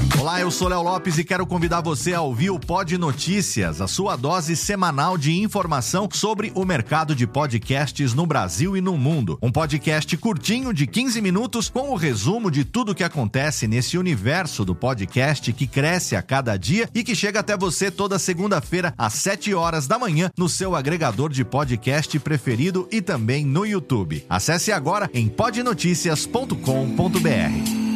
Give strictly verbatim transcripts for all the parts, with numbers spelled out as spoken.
Olá, eu sou Léo Lopes e quero convidar você a ouvir o Pod Notícias, a sua dose semanal de informação sobre o mercado de podcasts no Brasil e no mundo. Um podcast curtinho de quinze minutos com o resumo de tudo que acontece nesse universo do podcast que cresce a cada dia e que chega até você toda segunda-feira às sete horas da manhã no seu agregador de podcast preferido e também no YouTube. Acesse agora em pod noticias ponto com ponto b r.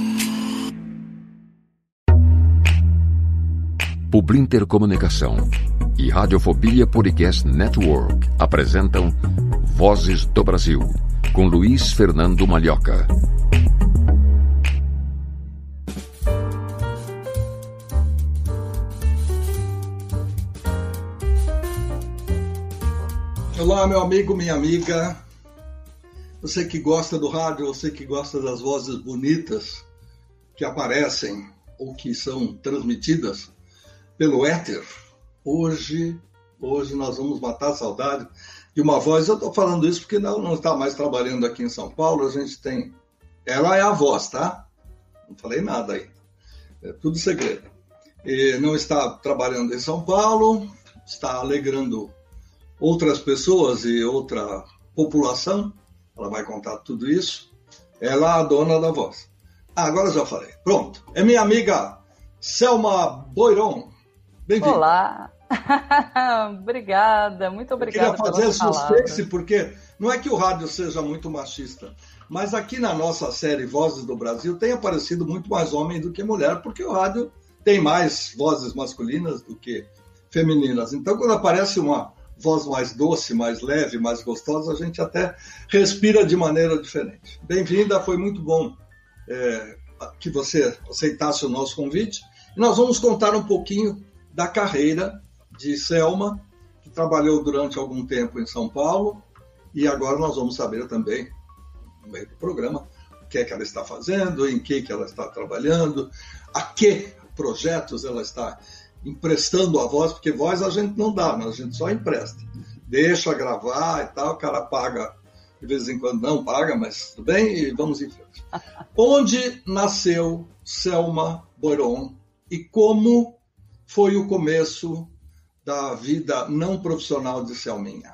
Publinter Comunicação e Radiofobia Podcast Network apresentam Vozes do Brasil, com Luiz Fernando Malhoca. Olá, meu amigo, minha amiga. Você que gosta do rádio, você que gosta das vozes bonitas que aparecem ou que são transmitidas pelo éter. Hoje, hoje nós vamos matar a saudade de uma voz. Eu estou falando isso porque não, não está mais trabalhando aqui em São Paulo. A gente tem... Ela é a voz, tá? Não falei nada ainda. É tudo segredo. E não está trabalhando em São Paulo, está alegrando outras pessoas e outra população. Ela vai contar tudo isso. Ela é a dona da voz. Ah, agora já falei. Pronto. É minha amiga Selma Boiron. Bem-vindo. Olá, obrigada, muito obrigada. Eu queria fazer suspense, porque não é que o rádio seja muito machista, mas aqui na nossa série Vozes do Brasil tem aparecido muito mais homem do que mulher, porque o rádio tem mais vozes masculinas do que femininas. Então, quando aparece uma voz mais doce, mais leve, mais gostosa, a gente até respira de maneira diferente. Bem-vinda, foi muito bom é, que você aceitasse o nosso convite. E nós vamos contar um pouquinho da carreira de Selma, que trabalhou durante algum tempo em São Paulo, e agora nós vamos saber também, no meio do programa, o que é que ela está fazendo, em que, que ela está trabalhando, a que projetos ela está emprestando a voz, porque voz a gente não dá, mas a gente só empresta. Deixa gravar e tal, o cara paga, de vez em quando não paga, mas tudo bem, e vamos em frente. Onde nasceu Selma Boiron e como foi o começo da vida não profissional de Selminha?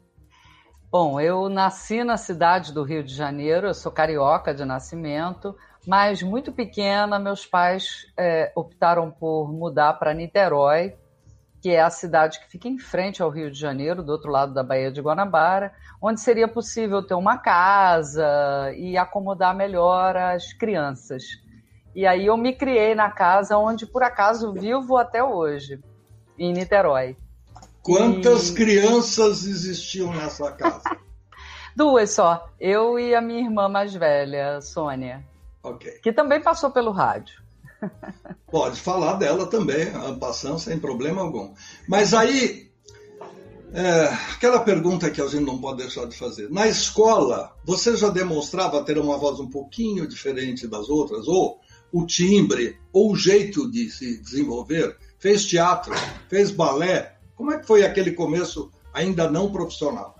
Bom, eu nasci na cidade do Rio de Janeiro, eu sou carioca de nascimento, mas muito pequena meus pais é, optaram por mudar para Niterói, que é a cidade que fica em frente ao Rio de Janeiro, do outro lado da Baía de Guanabara, onde seria possível ter uma casa e acomodar melhor as crianças. E aí eu me criei na casa onde, por acaso, vivo até hoje, em Niterói. Quantas e... crianças existiam nessa casa? Duas só, eu e a minha irmã mais velha, Sônia, okay. Que também passou pelo rádio. Pode falar dela também, passando sem problema algum. Mas aí, é, aquela pergunta que a gente não pode deixar de fazer. Na escola, você já demonstrava ter uma voz um pouquinho diferente das outras? Ou o timbre, ou o jeito de se desenvolver? Fez teatro, fez balé? Como é que foi aquele começo ainda não profissional?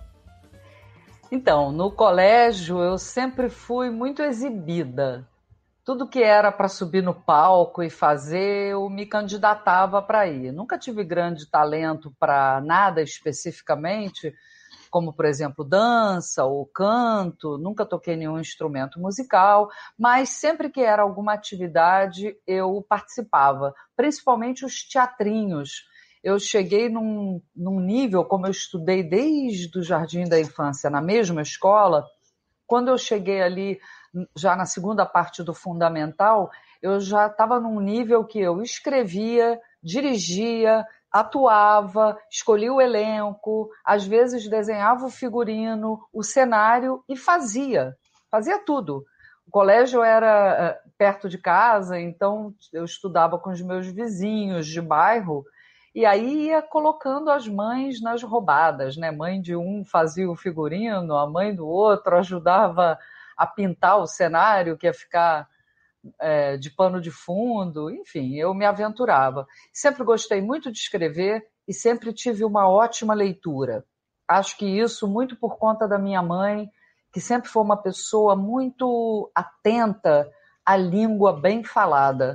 Então, no colégio eu sempre fui muito exibida. Tudo que era para subir no palco e fazer, eu me candidatava para ir. Nunca tive grande talento para nada especificamente, como, por exemplo, dança ou canto, nunca toquei nenhum instrumento musical, mas sempre que era alguma atividade eu participava, principalmente os teatrinhos. Eu cheguei num, num nível, como eu estudei desde o jardim da infância na mesma escola, quando eu cheguei ali já na segunda parte do fundamental, eu já estava num nível que eu escrevia, dirigia, atuava, escolhia o elenco, às vezes desenhava o figurino, o cenário e fazia, fazia tudo. O colégio era perto de casa, então eu estudava com os meus vizinhos de bairro e aí ia colocando as mães nas roubadas, né? Mãe de um fazia o figurino, a mãe do outro ajudava a pintar o cenário que ia ficar é, de pano de fundo, enfim, eu me aventurava. Sempre gostei muito de escrever e sempre tive uma ótima leitura. Acho que isso muito por conta da minha mãe, que sempre foi uma pessoa muito atenta à língua bem falada.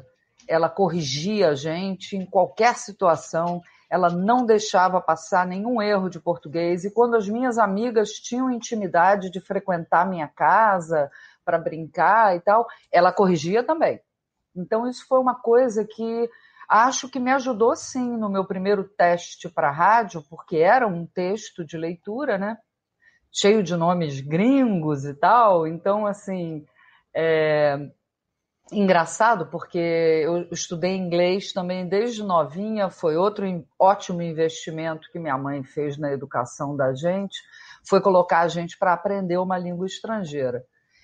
ela corrigia a gente em qualquer situação, ela não deixava passar nenhum erro de português, e quando as minhas amigas tinham intimidade de frequentar minha casa para brincar e tal, ela corrigia também. Então isso foi uma coisa que acho que me ajudou sim no meu primeiro teste para rádio, porque era um texto de leitura, né? Cheio de nomes gringos e tal, então assim... É... engraçado, porque eu estudei inglês também desde novinha, foi outro ótimo investimento que minha mãe fez na educação da gente, foi colocar a gente para aprender uma língua estrangeira.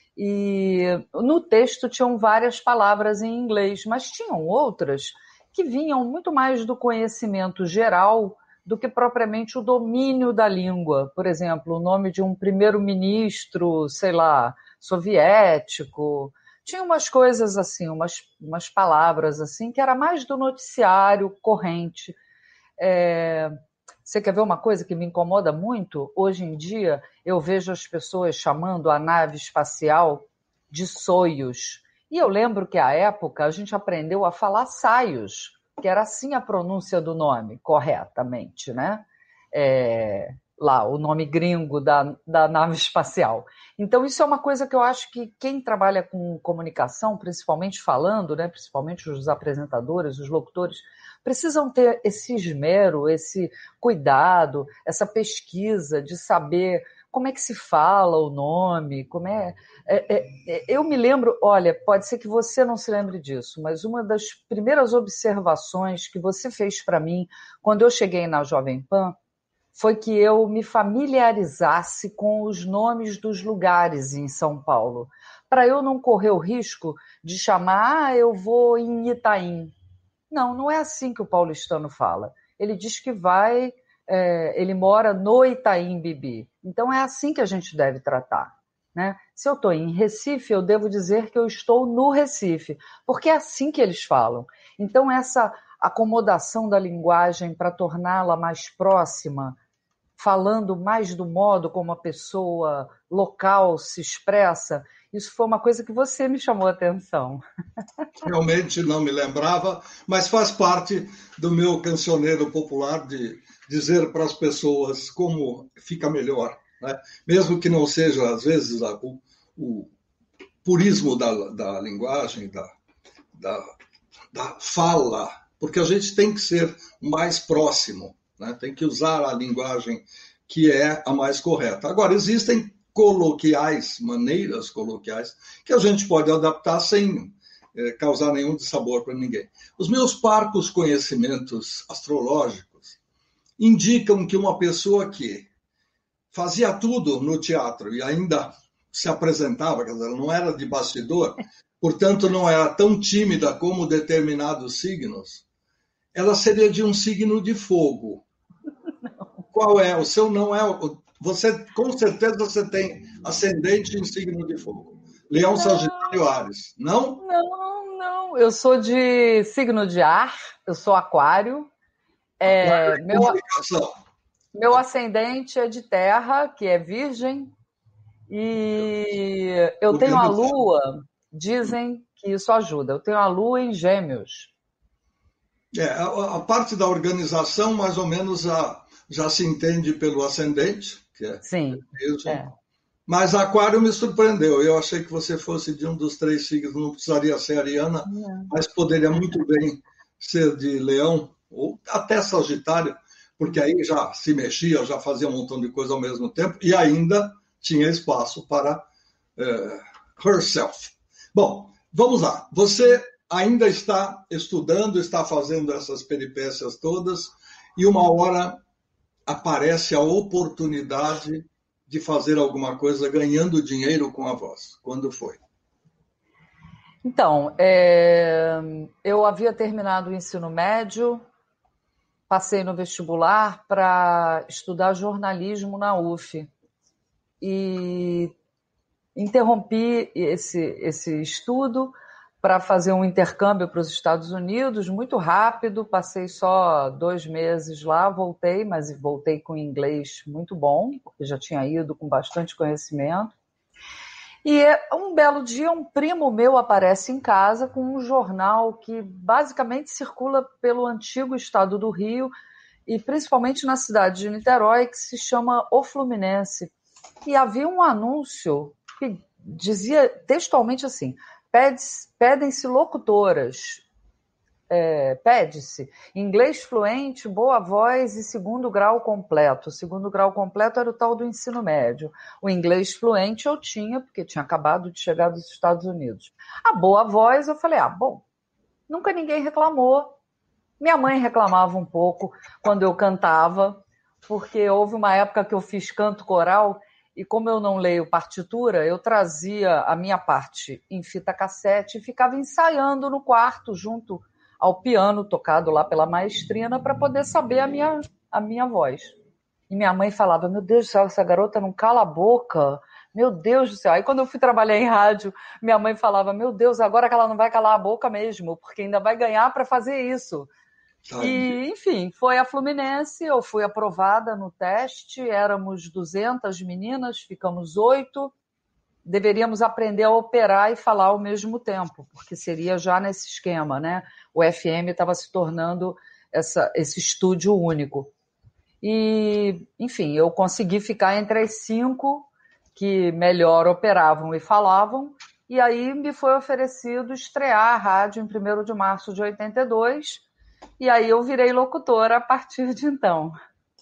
E no texto tinham várias palavras em inglês, mas tinham outras que vinham muito mais do conhecimento geral do que propriamente o domínio da língua. Por exemplo, o nome de um primeiro-ministro, sei lá, soviético... Tinha umas coisas assim, umas, umas palavras assim, que era mais do noticiário corrente. É... Você quer ver uma coisa que me incomoda muito? Hoje em dia, eu vejo as pessoas chamando a nave espacial de Soyuz. E eu lembro que, à época, a gente aprendeu a falar Saios, que era assim a pronúncia do nome, corretamente, né? É... lá, o nome gringo da, da nave espacial. Então, isso é uma coisa que eu acho que quem trabalha com comunicação, principalmente falando, né, principalmente os apresentadores, os locutores, precisam ter esse esmero, esse cuidado, essa pesquisa de saber como é que se fala o nome, como é... é, é eu me lembro, olha, pode ser que você não se lembre disso, mas uma das primeiras observações que você fez para mim quando eu cheguei na Jovem Pan foi que eu me familiarizasse com os nomes dos lugares em São Paulo, para eu não correr o risco de chamar, ah, eu vou em Itaim. Não, não é assim que o paulistano fala. Ele diz que vai, é, ele mora no Itaim Bibi. Então é assim que a gente deve tratar, né? Se eu estou em Recife, eu devo dizer que eu estou no Recife, porque é assim que eles falam. Então essa acomodação da linguagem para torná-la mais próxima, falando mais do modo como a pessoa local se expressa, isso foi uma coisa que você me chamou a atenção. Realmente não me lembrava, mas faz parte do meu cancioneiro popular de dizer para as pessoas como fica melhor, né? Mesmo que não seja, às vezes, o, o purismo da, da linguagem, da, da, da fala, porque a gente tem que ser mais próximo, né? Tem que usar a linguagem que é a mais correta. Agora, existem coloquiais, maneiras coloquiais, que a gente pode adaptar sem é, causar nenhum dissabor para ninguém. Os meus parcos conhecimentos astrológicos indicam que uma pessoa que fazia tudo no teatro e ainda se apresentava, quer dizer, não era de bastidor, portanto não era tão tímida como determinados signos, ela seria de um signo de fogo. Não. Qual é? O seu não é... Você, com certeza, você tem ascendente em signo de fogo. Leão, Sagitário, Áries. Não? Não, não. Eu sou de signo de ar, eu sou aquário. É, meu, meu ascendente é de terra, que é virgem. E eu tenho a lua, dizem que isso ajuda. Eu tenho a lua em gêmeos. É, a, a parte da organização, mais ou menos, a, já se entende pelo ascendente, que é Sim, virgem. É. Mas aquário me surpreendeu. Eu achei que você fosse de um dos três signos, não precisaria ser ariana, não. Mas poderia muito bem ser de leão, ou até sagitário, porque aí já se mexia, já fazia um montão de coisa ao mesmo tempo, e ainda tinha espaço para uh, herself. Bom, vamos lá. Você ainda está estudando, está fazendo essas peripécias todas, e uma hora aparece a oportunidade de fazer alguma coisa ganhando dinheiro com a voz. Quando foi? Então, é... eu havia terminado o ensino médio, passei no vestibular para estudar jornalismo na U F. E interrompi esse, esse estudo para fazer um intercâmbio para os Estados Unidos, muito rápido, passei só dois meses lá, voltei, mas voltei com inglês muito bom, porque já tinha ido com bastante conhecimento. E um belo dia, um primo meu aparece em casa com um jornal que basicamente circula pelo antigo estado do Rio e principalmente na cidade de Niterói, que se chama O Fluminense. E havia um anúncio que dizia textualmente assim: pedem-se locutoras, é, pede-se inglês fluente, boa voz e segundo grau completo. O segundo grau completo era o tal do ensino médio. O inglês fluente eu tinha, porque tinha acabado de chegar dos Estados Unidos. A boa voz, eu falei, ah, bom, nunca ninguém reclamou. Minha mãe reclamava um pouco quando eu cantava, porque houve uma época que eu fiz canto coral e como eu não leio partitura, eu trazia a minha parte em fita cassete e ficava ensaiando no quarto junto ao piano tocado lá pela maestrina para poder saber a minha, a minha voz. E minha mãe falava, meu Deus do céu, essa garota não cala a boca, meu Deus do céu. Aí quando eu fui trabalhar em rádio, minha mãe falava, meu Deus, agora que ela não vai calar a boca mesmo, porque ainda vai ganhar para fazer isso. Ai. E, enfim, foi a Fluminense, eu fui aprovada no teste, éramos duzentas meninas, ficamos oito, deveríamos aprender a operar e falar ao mesmo tempo, porque seria já nesse esquema, né? O F M estava se tornando essa, esse estúdio único. E, enfim, eu consegui ficar entre as cinco que melhor operavam e falavam, e aí me foi oferecido estrear a rádio em primeiro de março de oitenta e dois, e aí eu virei locutora a partir de então.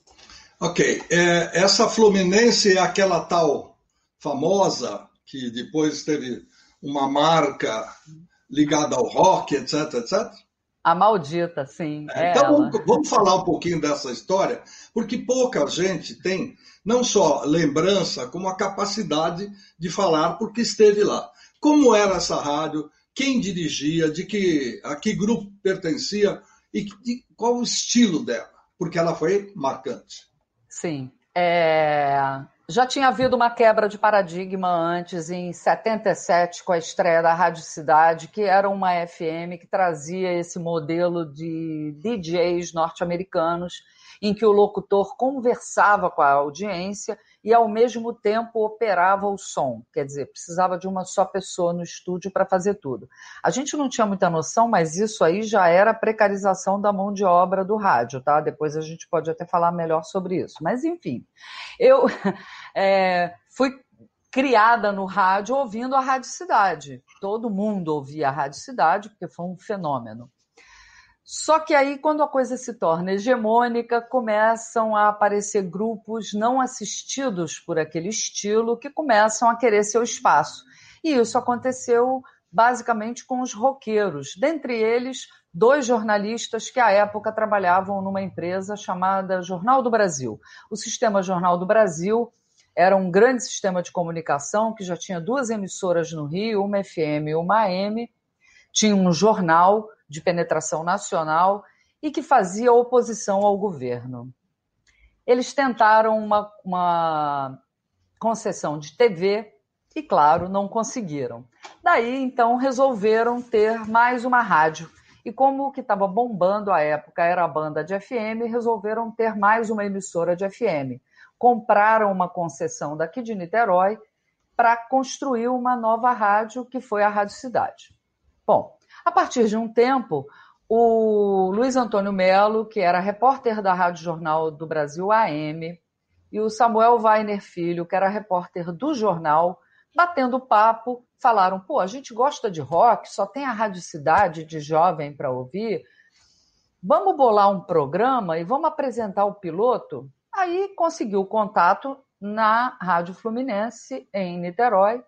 Ok, é, essa Fluminense é aquela tal famosa que depois teve uma marca ligada ao rock, etc, etcétera? A maldita, sim. É então, ela. Vamos, vamos falar um pouquinho dessa história, porque pouca gente tem não só lembrança, como a capacidade de falar, porque esteve lá. Como era essa rádio, quem dirigia, de que, a que grupo pertencia e de qual o estilo dela, porque ela foi marcante. Sim. É... Já tinha havido uma quebra de paradigma antes, em setenta e sete, com a estreia da Rádio Cidade, que era uma F M que trazia esse modelo de D Js norte-americanos, em que o locutor conversava com a audiência e, ao mesmo tempo, operava o som. Quer dizer, precisava de uma só pessoa no estúdio para fazer tudo. A gente não tinha muita noção, mas isso aí já era a precarização da mão de obra do rádio, tá? Depois a gente pode até falar melhor sobre isso. Mas, enfim, eu é, fui criada no rádio ouvindo a Rádio Cidade. Todo mundo ouvia a Rádio Cidade, porque foi um fenômeno. Só que aí, quando a coisa se torna hegemônica, começam a aparecer grupos não assistidos por aquele estilo que começam a querer seu espaço. E isso aconteceu basicamente com os roqueiros, dentre eles dois jornalistas que à época trabalhavam numa empresa chamada Jornal do Brasil. O Sistema Jornal do Brasil era um grande sistema de comunicação que já tinha duas emissoras no Rio, uma F M e uma A M, tinha um jornal de penetração nacional e que fazia oposição ao governo. Eles tentaram uma, uma concessão de T V e, claro, não conseguiram. Daí, então, resolveram ter mais uma rádio. E como o que estava bombando à época era a banda de F M, resolveram ter mais uma emissora de F M. Compraram uma concessão daqui de Niterói para construir uma nova rádio, que foi a Rádio Cidade. Bom, a partir de um tempo, o Luiz Antônio Melo, que era repórter da Rádio Jornal do Brasil A M, e o Samuel Weiner Filho, que era repórter do jornal, batendo papo, falaram, pô, a gente gosta de rock, só tem a Rádio Cidade de jovem para ouvir, vamos bolar um programa e vamos apresentar o piloto? Aí conseguiu o contato na Rádio Fluminense, em Niterói,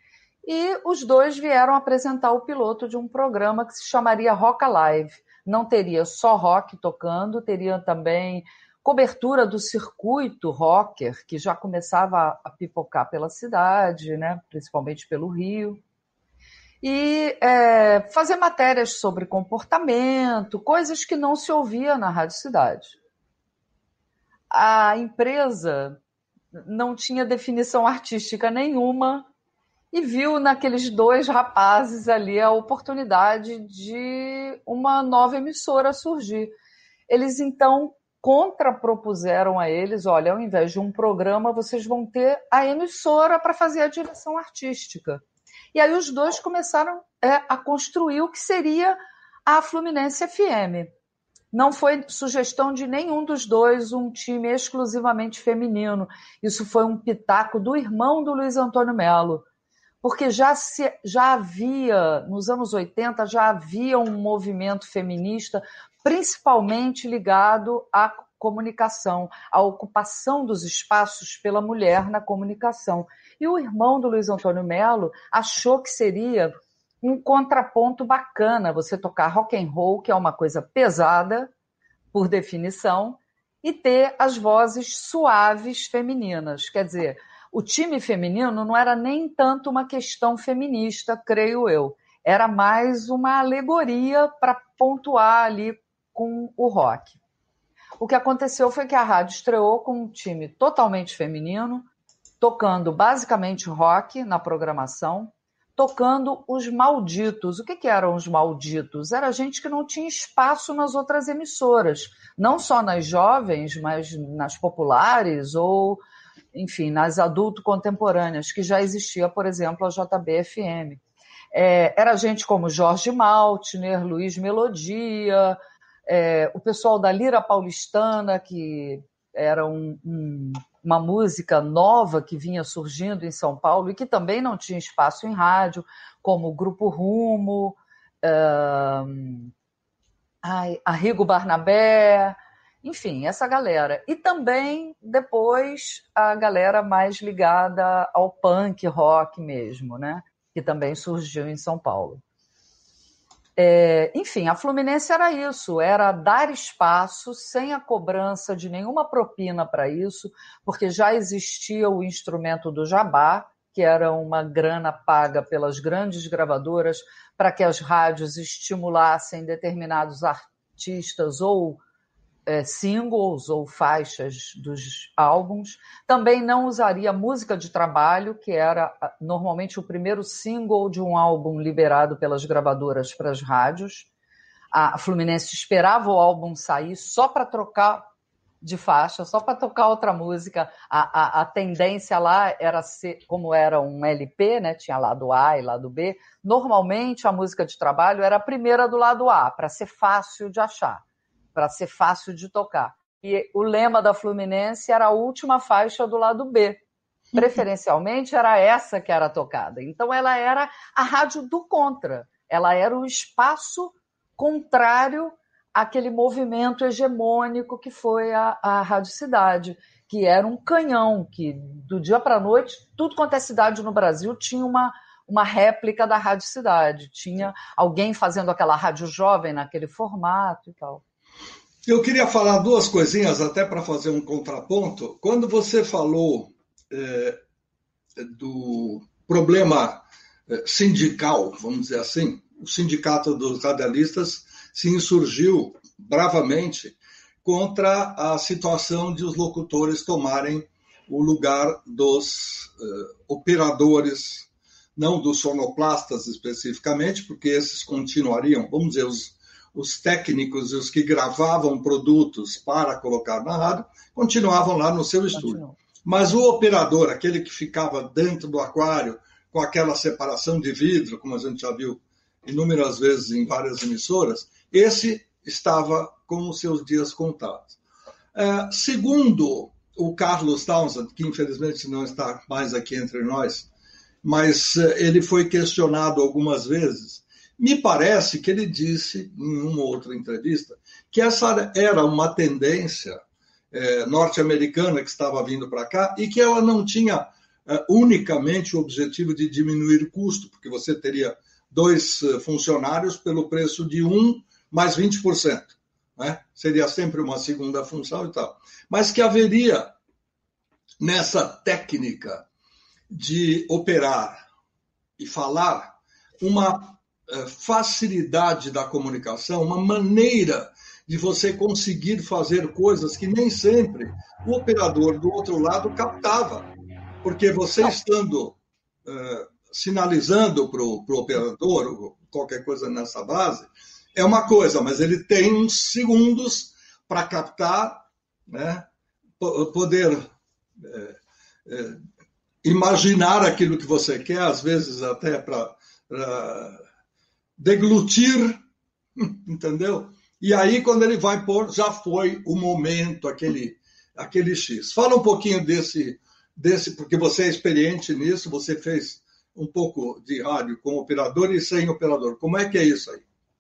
e os dois vieram apresentar o piloto de um programa que se chamaria Rock Alive. Não teria só rock tocando, teria também cobertura do circuito rocker, que já começava a pipocar pela cidade, né, principalmente pelo Rio. E é, fazer matérias sobre comportamento, coisas que não se ouvia na Rádio Cidade. A empresa não tinha definição artística nenhuma, e viu naqueles dois rapazes ali a oportunidade de uma nova emissora surgir. Eles, então, contrapropuseram a eles, olha, ao invés de um programa, vocês vão ter a emissora para fazer a direção artística. E aí os dois começaram é, a construir o que seria a Fluminense F M. Não foi sugestão de nenhum dos dois um time exclusivamente feminino. Isso foi um pitaco do irmão do Luiz Antônio Melo, porque já, se, já havia, nos anos oitenta, já havia um movimento feminista, principalmente ligado à comunicação, à ocupação dos espaços pela mulher na comunicação. E o irmão do Luiz Antônio Melo achou que seria um contraponto bacana você tocar rock and roll, que é uma coisa pesada, por definição, e ter as vozes suaves femininas. Quer dizer, o time feminino não era nem tanto uma questão feminista, creio eu. Era mais uma alegoria para pontuar ali com o rock. O que aconteceu foi que a rádio estreou com um time totalmente feminino, tocando basicamente rock na programação, tocando os malditos. O que, que eram os malditos? Era gente que não tinha espaço nas outras emissoras, não só nas jovens, mas nas populares ou, enfim, nas adulto-contemporâneas, que já existia, por exemplo, a J B F M. É, era gente como Jorge Maltner, Luiz Melodia, é, o pessoal da Lira Paulistana, que era um, um, uma música nova que vinha surgindo em São Paulo e que também não tinha espaço em rádio, como o Grupo Rumo, uh, Arrigo Barnabé, enfim, essa galera. E também, depois, a galera mais ligada ao punk rock mesmo, né? Que também surgiu em São Paulo. É, enfim, a Fluminense era isso, era dar espaço sem a cobrança de nenhuma propina para isso, porque já existia o instrumento do jabá, que era uma grana paga pelas grandes gravadoras para que as rádios estimulassem determinados artistas ou é, singles ou faixas dos álbuns. Também não usaria música de trabalho, que era normalmente o primeiro single de um álbum liberado pelas gravadoras para as rádios. A Fluminense esperava o álbum sair só para trocar de faixa, só para tocar outra música. A, a, a tendência lá era ser, como era um L P, né? Tinha lado A e lado B, normalmente a música de trabalho era a primeira do lado A, para ser fácil de achar, para ser fácil de tocar. E o lema da Fluminense era a última faixa do lado B. Preferencialmente era essa que era tocada. Então ela era a rádio do contra. Ela era o espaço contrário àquele movimento hegemônico que foi a, a Rádio Cidade, que era um canhão, que do dia para a noite, tudo quanto é cidade no Brasil tinha uma, uma réplica da Rádio Cidade. Tinha alguém fazendo aquela rádio jovem naquele formato e tal. Eu queria falar duas coisinhas até para fazer um contraponto. Quando você falou é, do problema sindical, vamos dizer assim, o Sindicato dos Radialistas se insurgiu bravamente contra a situação de os locutores tomarem o lugar dos uh, operadores, não dos sonoplastas especificamente, porque esses continuariam, vamos dizer, os os técnicos e os que gravavam produtos para colocar na rádio, continuavam lá no seu estúdio. Continua. Mas o operador, aquele que ficava dentro do aquário, com aquela separação de vidro, como a gente já viu inúmeras vezes em várias emissoras, esse estava com os seus dias contados. É, segundo o Carlos Townsend, que infelizmente não está mais aqui entre nós, mas ele foi questionado algumas vezes, me parece que ele disse, em uma outra entrevista, que essa era uma tendência é, norte-americana que estava vindo para cá e que ela não tinha é, unicamente o objetivo de diminuir o custo, porque você teria dois funcionários pelo preço de um mais vinte por cento. Né? Seria sempre uma segunda função e tal. Mas que haveria nessa técnica de operar e falar uma facilidade da comunicação, uma maneira de você conseguir fazer coisas que nem sempre o operador do outro lado captava. Porque você estando uh, sinalizando para o operador, qualquer coisa nessa base, é uma coisa, mas ele tem uns segundos para captar né? Poder é, é, imaginar aquilo que você quer, às vezes até para deglutir, entendeu? E aí, quando ele vai pôr, já foi o momento, aquele, aquele X. Fala um pouquinho desse, desse, porque você é experiente nisso, você fez um pouco de rádio com operador e sem operador. Como é que é isso aí?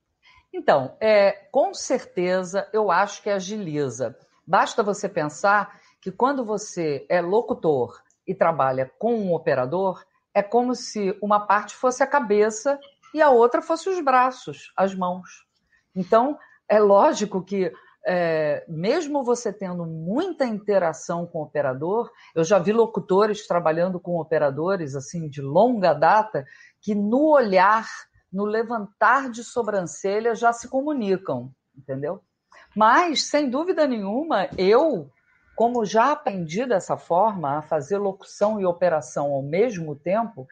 Então, é, com certeza, eu acho que agiliza. Basta você pensar que quando você é locutor e trabalha com um operador, é como se uma parte fosse a cabeça e a outra fosse os braços, as mãos. Então, é lógico que, é, mesmo você tendo muita interação com o operador, eu já vi locutores trabalhando com operadores assim, de longa data, que no olhar, no levantar de sobrancelha, já se comunicam, entendeu? Mas, sem dúvida nenhuma, eu, como já aprendi dessa forma, a fazer locução e operação ao mesmo tempo,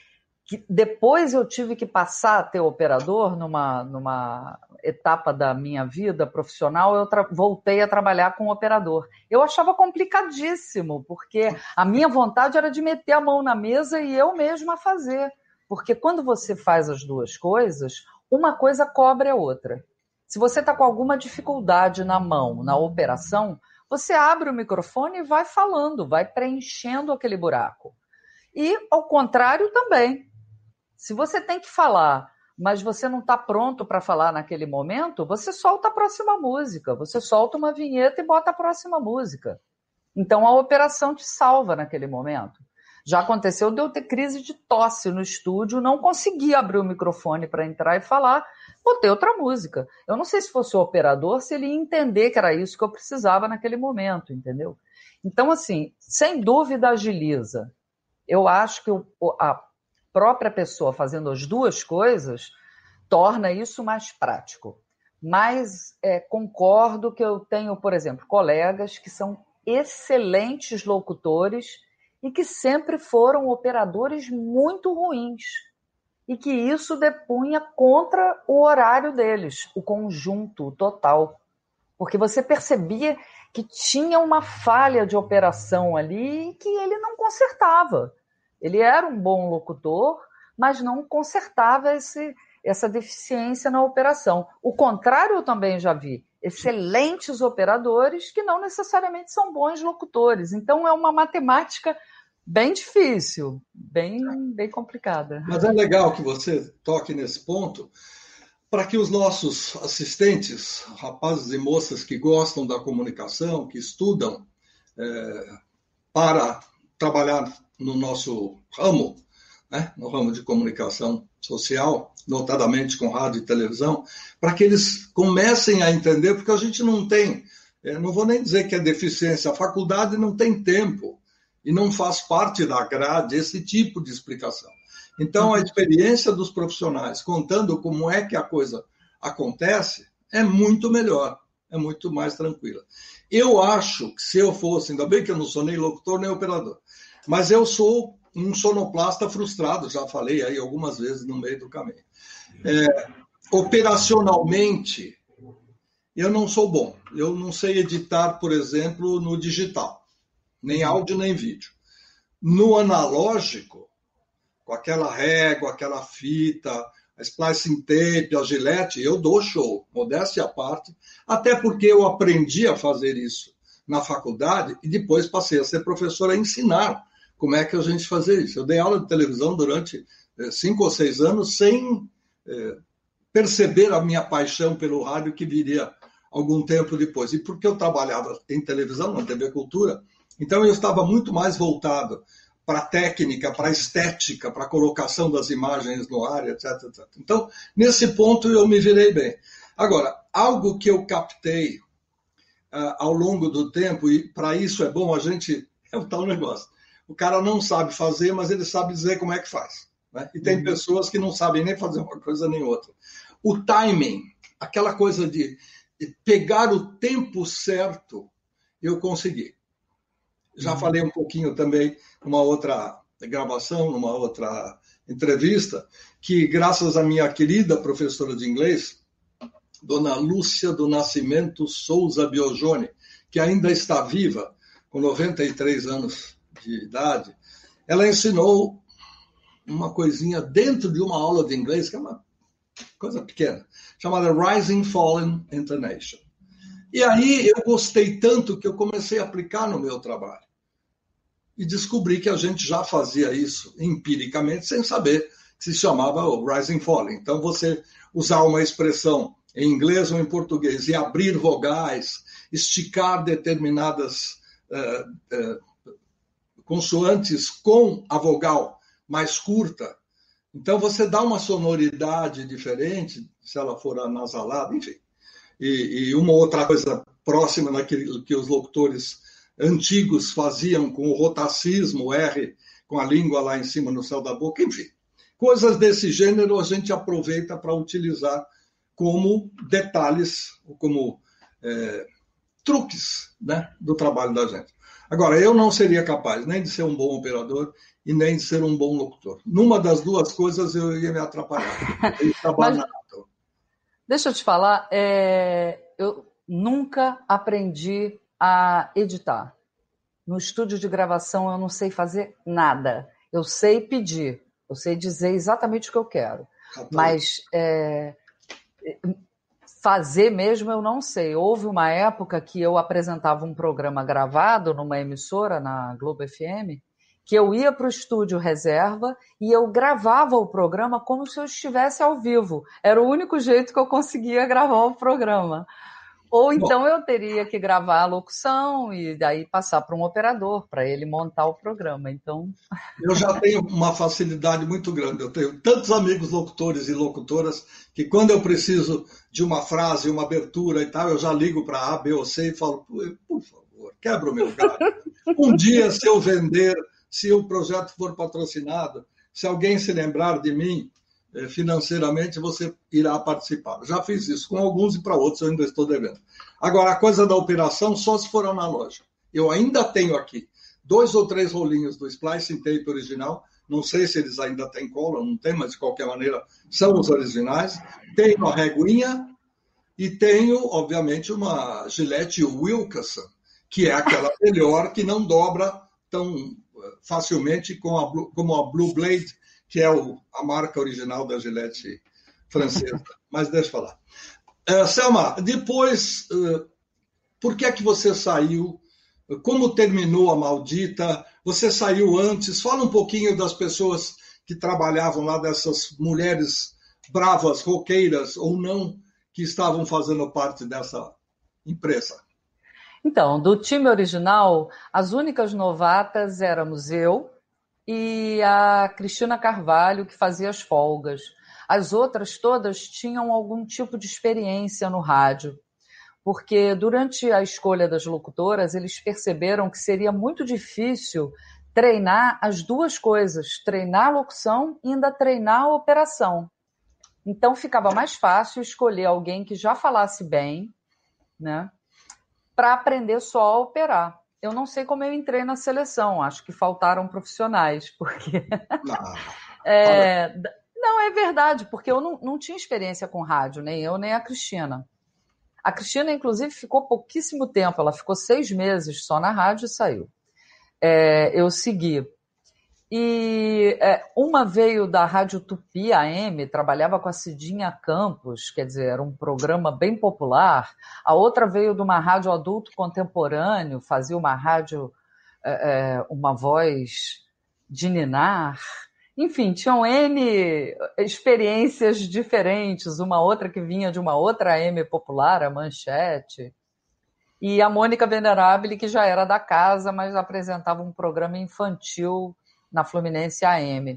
que depois eu tive que passar a ter operador numa, numa etapa da minha vida profissional, eu tra- voltei a trabalhar com operador. Eu achava complicadíssimo, porque a minha vontade era de meter a mão na mesa e eu mesma fazer. Porque quando você faz as duas coisas, uma coisa cobre a outra. Se você está com alguma dificuldade na mão, na operação, você abre o microfone e vai falando, vai preenchendo aquele buraco. E, ao contrário, também. Se você tem que falar, mas você não está pronto para falar naquele momento, você solta a próxima música, você solta uma vinheta e bota a próxima música. Então, a operação te salva naquele momento. Já aconteceu de eu ter crise de tosse no estúdio, não consegui abrir o microfone para entrar e falar, botei outra música. Eu não sei se fosse o operador, se ele ia entender que era isso que eu precisava naquele momento, entendeu? Então, assim, sem dúvida agiliza. Eu acho que o, a própria pessoa fazendo as duas coisas torna isso mais prático. Mas é, concordo que eu tenho, por exemplo, colegas que são excelentes locutores e que sempre foram operadores muito ruins, e que isso depunha contra o horário deles, o conjunto, o total. Porque você percebia que tinha uma falha de operação ali e que ele não consertava. Ele era um bom locutor, mas não consertava esse, essa deficiência na operação. O contrário eu também já vi. Excelentes operadores que não necessariamente são bons locutores. Então é uma matemática bem difícil, bem, bem complicada. Mas é legal que você toque nesse ponto, para que os nossos assistentes, rapazes e moças que gostam da comunicação, que estudam é, para trabalhar no nosso ramo, né, no ramo de comunicação social, notadamente com rádio e televisão, para que eles comecem a entender, porque a gente não tem, não vou nem dizer que é deficiência, a faculdade não tem tempo e não faz parte da grade esse tipo de explicação. Então, a experiência dos profissionais contando como é que a coisa acontece é muito melhor, é muito mais tranquila. Eu acho que se eu fosse, ainda bem que eu não sou nem locutor nem operador, mas eu sou um sonoplasta frustrado, já falei aí algumas vezes no meio do caminho. É, operacionalmente, eu não sou bom. Eu não sei editar, por exemplo, no digital, nem áudio nem vídeo. No analógico, com aquela régua, aquela fita, a splicing tape, a gilete, eu dou show, modéstia à parte, até porque eu aprendi a fazer isso na faculdade e depois passei a ser professor a ensinar como é que a gente fazia isso. Eu dei aula de televisão durante eh, cinco ou seis anos sem eh, perceber a minha paixão pelo rádio que viria algum tempo depois. E porque eu trabalhava em televisão, na T V Cultura, então eu estava muito mais voltado para a técnica, para a estética, para a colocação das imagens no ar, etc, etcétera. Então, nesse ponto eu me virei bem. Agora, algo que eu captei uh, ao longo do tempo, e para isso é bom a gente... É o tal negócio. O cara não sabe fazer, mas ele sabe dizer como é que faz. Né? E tem uhum. pessoas que não sabem nem fazer uma coisa nem outra. O timing, aquela coisa de pegar o tempo certo, eu consegui. Já falei um pouquinho também numa outra gravação, numa outra entrevista, que graças à minha querida professora de inglês, dona Lúcia do Nascimento Souza Biogoni, que ainda está viva, com noventa e três anos de idade, ela ensinou uma coisinha dentro de uma aula de inglês, que é uma coisa pequena, chamada Rising Fallen Intonation. E aí eu gostei tanto que eu comecei a aplicar no meu trabalho. E descobri que a gente já fazia isso empiricamente, sem saber que se chamava o Rising Fallen. Então, você usar uma expressão em inglês ou em português e abrir vogais, esticar determinadas uh, uh, consoantes com a vogal mais curta. Então, você dá uma sonoridade diferente, se ela for anasalada, enfim. E, e uma outra coisa próxima daquilo que os locutores antigos faziam com o rotacismo, o R, com a língua lá em cima no céu da boca, enfim. Coisas desse gênero a gente aproveita para utilizar como detalhes, como é, truques, né, do trabalho da gente. Agora, eu não seria capaz nem de ser um bom operador e nem de ser um bom locutor. Numa das duas coisas eu ia me atrapalhar. Eu ia trabalhar. Mas, deixa eu te falar, é, eu nunca aprendi a editar. No estúdio de gravação eu não sei fazer nada. Eu sei pedir, eu sei dizer exatamente o que eu quero. Ah, tá. Mas é, fazer mesmo eu não sei. Houve uma época que eu apresentava um programa gravado numa emissora, na Globo F M, que eu ia para o estúdio reserva e eu gravava o programa como se eu estivesse ao vivo. Era o único jeito que eu conseguia gravar o programa. Ou então Bom, eu teria que gravar a locução e daí passar para um operador, para ele montar o programa. Então, eu já tenho uma facilidade muito grande. Eu tenho tantos amigos locutores e locutoras que quando eu preciso de uma frase, uma abertura e tal, eu já ligo para A, B ou C e falo, por favor, quebra o meu galho. Um dia, se eu vender, se o projeto for patrocinado, se alguém se lembrar de mim, financeiramente, você irá participar. Já fiz isso com alguns e para outros eu ainda estou devendo. Agora, a coisa da operação só se for analógica. Eu ainda tenho aqui dois ou três rolinhos do splicing tape original, não sei se eles ainda têm cola, não tem, mas de qualquer maneira são os originais. Tenho a reguinha e tenho, obviamente, uma Gillette Wilkinson, que é aquela melhor que não dobra tão facilmente como a Blue, como a Blue Blade, que é o, a marca original da Gillette francesa. Mas deixa eu falar. Uh, Selma, depois, uh, por que é que você saiu? Como terminou a Maldita? Você saiu antes? Fala um pouquinho das pessoas que trabalhavam lá, dessas mulheres bravas, roqueiras ou não, que estavam fazendo parte dessa empresa. Então, do time original, as únicas novatas éramos eu e a Cristina Carvalho, que fazia as folgas. As outras todas tinham algum tipo de experiência no rádio, porque durante a escolha das locutoras, eles perceberam que seria muito difícil treinar as duas coisas, treinar a locução e ainda treinar a operação. Então, ficava mais fácil escolher alguém que já falasse bem, né, para aprender só a operar. Eu não sei como eu entrei na seleção, acho que faltaram profissionais, porque... Não, é, não, é verdade, porque eu não, não tinha experiência com rádio, nem eu, nem a Cristina. A Cristina, inclusive, ficou pouquíssimo tempo, ela ficou seis meses só na rádio e saiu. É, eu segui. E é, uma veio da Rádio Tupi A M, trabalhava com a Cidinha Campos, quer dizer, era um programa bem popular. A outra veio de uma rádio adulto contemporâneo, fazia uma rádio, é, uma voz de ninar. Enfim, tinham N experiências diferentes, uma outra que vinha de uma outra A M popular, a Manchete. E a Mônica Venerabile, que já era da casa, mas apresentava um programa infantil na Fluminense A M.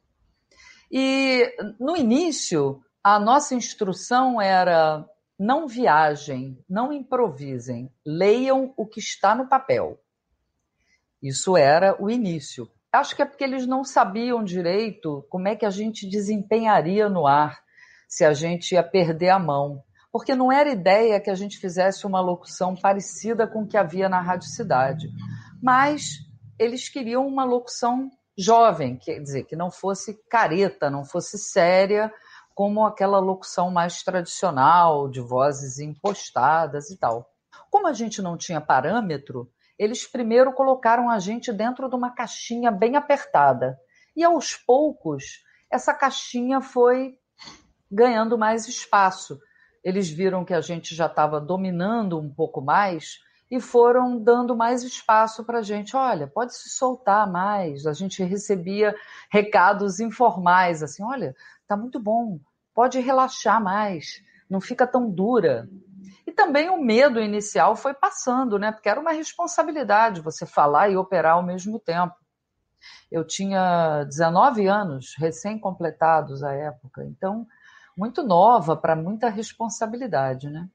E, no início, a nossa instrução era: não viajem, não improvisem, leiam o que está no papel. Isso era o início. Acho que é porque eles não sabiam direito como é que a gente desempenharia no ar, se a gente ia perder a mão. Porque não era ideia que a gente fizesse uma locução parecida com o que havia na Rádio Cidade. Mas eles queriam uma locução jovem, quer dizer, que não fosse careta, não fosse séria, como aquela locução mais tradicional, de vozes impostadas e tal. Como a gente não tinha parâmetro, eles primeiro colocaram a gente dentro de uma caixinha bem apertada. E, aos poucos, essa caixinha foi ganhando mais espaço. Eles viram que a gente já estava dominando um pouco mais e foram dando mais espaço para a gente. Olha, pode se soltar mais. A gente recebia recados informais, assim, olha, está muito bom, pode relaxar mais, não fica tão dura. E também o medo inicial foi passando, né? Porque era uma responsabilidade você falar e operar ao mesmo tempo. Eu tinha dezenove anos, recém-completados à época, então muito nova para muita responsabilidade, né?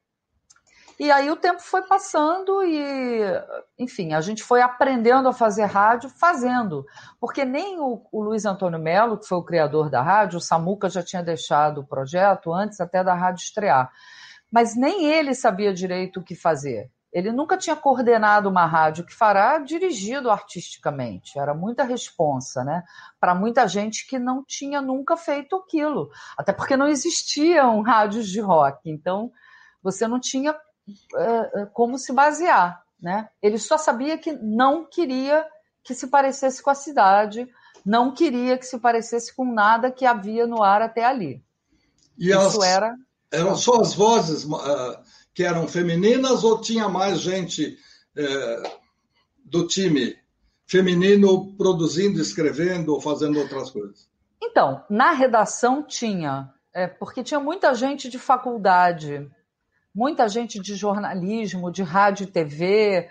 E aí o tempo foi passando e, enfim, a gente foi aprendendo a fazer rádio fazendo, porque nem o, o Luiz Antônio Melo, que foi o criador da rádio, o Samuca já tinha deixado o projeto antes até da rádio estrear, mas nem ele sabia direito o que fazer. Ele nunca tinha coordenado uma rádio que fará dirigido artisticamente. Era muita responsa, né? Para muita gente que não tinha nunca feito aquilo. Até porque não existiam rádios de rock. Então, você não tinha uh, como se basear, né? Ele só sabia que não queria que se parecesse com a cidade, não queria que se parecesse com nada que havia no ar até ali. E Isso as, era... Eram só as vozes... Uh... que eram femininas ou tinha mais gente é, do time feminino produzindo, escrevendo ou fazendo outras coisas? Então, na redação tinha, é, porque tinha muita gente de faculdade, muita gente de jornalismo, de rádio e T V.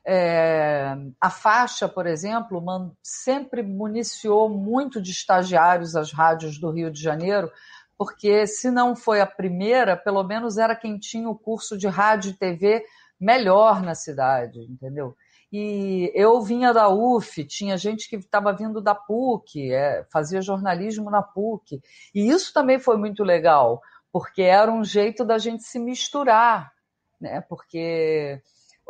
É, a Faixa, por exemplo, man, sempre municiou muito de estagiários as rádios do Rio de Janeiro, porque se não foi a primeira, pelo menos era quem tinha o curso de rádio e T V melhor na cidade, entendeu? E eu vinha da U F, tinha gente que estava vindo da P U C, é, fazia jornalismo na P U C, e isso também foi muito legal, porque era um jeito da gente se misturar, né? Porque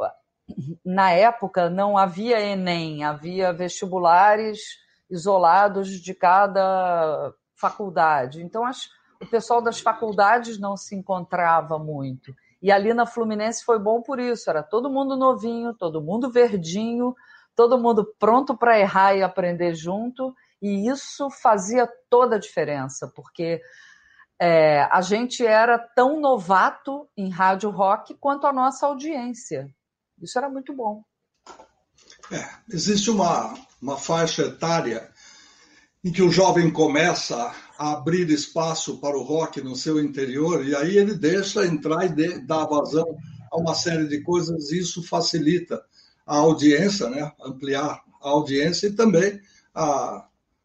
na época não havia Enem, havia vestibulares isolados de cada faculdade, então as o pessoal das faculdades não se encontrava muito. E ali na Fluminense foi bom por isso, era todo mundo novinho, todo mundo verdinho, todo mundo pronto para errar e aprender junto, e isso fazia toda a diferença, porque é, a gente era tão novato em rádio rock quanto a nossa audiência. Isso era muito bom. É, existe uma, uma faixa etária em que o jovem começa a abrir espaço para o rock no seu interior, e aí ele deixa entrar e de, dar vazão a uma série de coisas, e isso facilita a audiência, né? Ampliar a audiência e também a,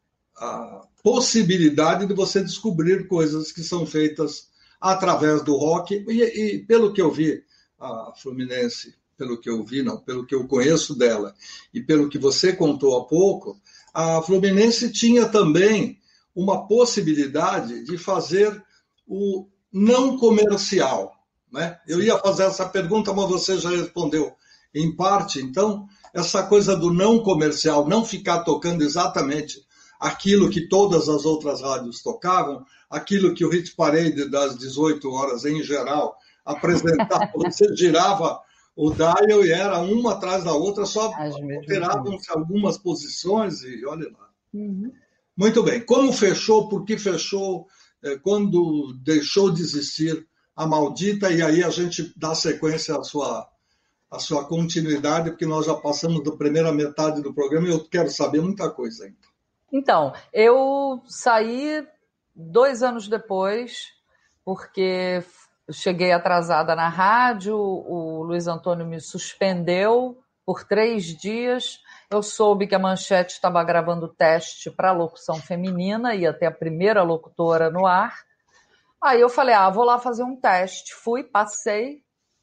a possibilidade de você descobrir coisas que são feitas através do rock. E, e pelo que eu vi, a Fluminense, pelo que eu vi, não, pelo que eu conheço dela, e pelo que você contou há pouco, a Fluminense tinha também uma possibilidade de fazer o não comercial, né? Eu ia fazer essa pergunta, mas você já respondeu em parte. Então, essa coisa do não comercial, não ficar tocando exatamente aquilo que todas as outras rádios tocavam, aquilo que o Hit Parade das dezoito horas, em geral, apresentava, você girava o dial e era uma atrás da outra, só alteravam-se algumas posições e olha lá. Uhum. Muito bem. Como fechou, por que fechou, quando deixou de existir a Maldita, e aí a gente dá sequência à sua, à sua continuidade, porque nós já passamos da primeira metade do programa e eu quero saber muita coisa ainda. Então, eu saí dois anos depois, porque cheguei atrasada na rádio, o Luiz Antônio me suspendeu por três dias. Eu soube que a Manchete estava gravando teste para locução feminina, ia ter a primeira locutora no ar. Aí eu falei, ah, vou lá fazer um teste. Fui, passei.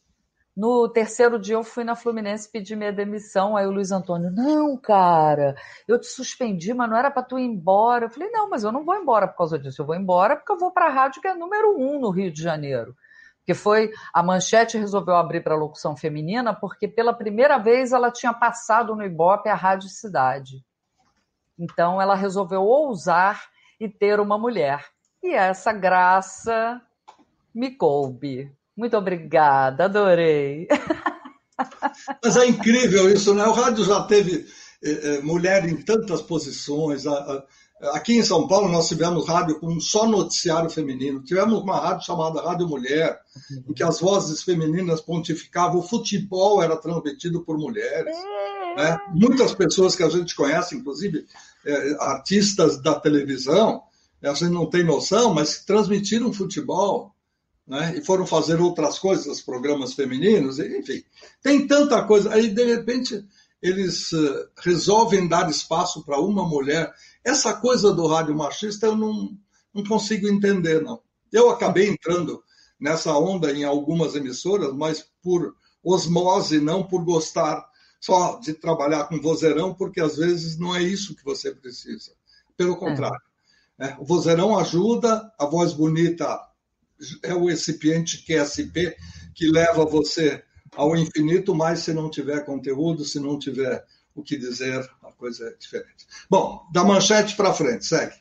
No terceiro dia eu fui na Fluminense pedir minha demissão. Aí o Luiz Antônio, não, cara, eu te suspendi, mas não era para tu ir embora. Eu falei, não, mas eu não vou embora por causa disso. Eu vou embora porque eu vou para a rádio que é número um no Rio de Janeiro. Que foi, a Manchete resolveu abrir para a locução feminina porque pela primeira vez ela tinha passado no Ibope a Rádio Cidade. Então ela resolveu ousar e ter uma mulher. E essa graça me coube. Muito obrigada, adorei. Mas é incrível isso, né? O rádio já teve eh, mulher em tantas posições. Aqui em São Paulo nós tivemos rádio com só noticiário feminino. Tivemos uma rádio chamada Rádio Mulher, em que as vozes femininas pontificavam. O futebol era transmitido por mulheres. Né? Muitas pessoas que a gente conhece, inclusive eh, artistas da televisão, a gente não tem noção, mas transmitiram futebol. Né? E foram fazer outras coisas, programas femininos, enfim. Tem tanta coisa. Aí, de repente, eles uh, resolvem dar espaço para uma mulher. Essa coisa do rádio machista eu não, não consigo entender, não. Eu acabei entrando nessa onda em algumas emissoras, mas por osmose, não por gostar só de trabalhar com vozeirão, porque às vezes não é isso que você precisa. Pelo contrário. É. Né? O vozeirão ajuda, a voz bonita é o recipiente Q S P que leva você ao infinito, mas se não tiver conteúdo, se não tiver o que dizer, a coisa é diferente. Bom, da manchete para frente, segue.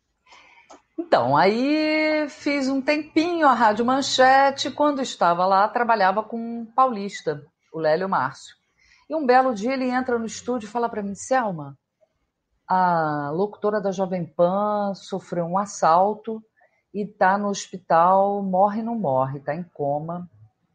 Então, aí fiz um tempinho a Rádio Manchete. Quando estava lá, trabalhava com um paulista, o Lélio Márcio. E um belo dia ele entra no estúdio e fala para mim: Selma, a locutora da Jovem Pan sofreu um assalto e está no hospital, morre não morre, está em coma,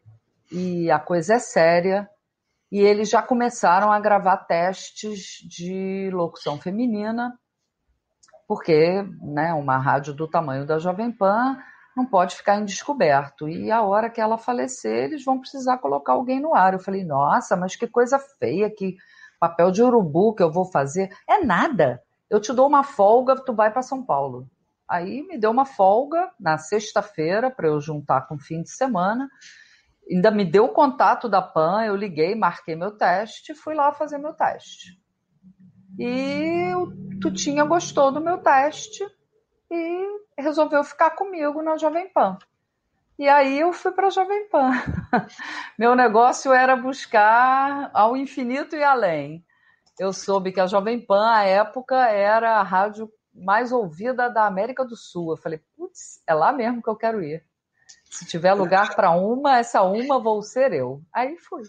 e a coisa é séria, e eles já começaram a gravar testes de locução feminina, porque, né, uma rádio do tamanho da Jovem Pan não pode ficar indescoberto, e a hora que ela falecer, eles vão precisar colocar alguém no ar. Eu falei, nossa, mas que coisa feia, que papel de urubu que eu vou fazer. É nada, eu te dou uma folga, tu vai para São Paulo. Aí me deu uma folga na sexta-feira para eu juntar com o fim de semana. Ainda me deu o contato da Pan, eu liguei, marquei meu teste e fui lá fazer meu teste. E o Tutinha gostou do meu teste e resolveu ficar comigo na Jovem Pan. E aí eu fui para a Jovem Pan. Meu negócio era buscar ao infinito e além. Eu soube que a Jovem Pan, à época, era a rádio mais ouvida da América do Sul. Eu falei, putz, é lá mesmo que eu quero ir. Se tiver lugar para uma, essa uma vou ser eu. Aí fui.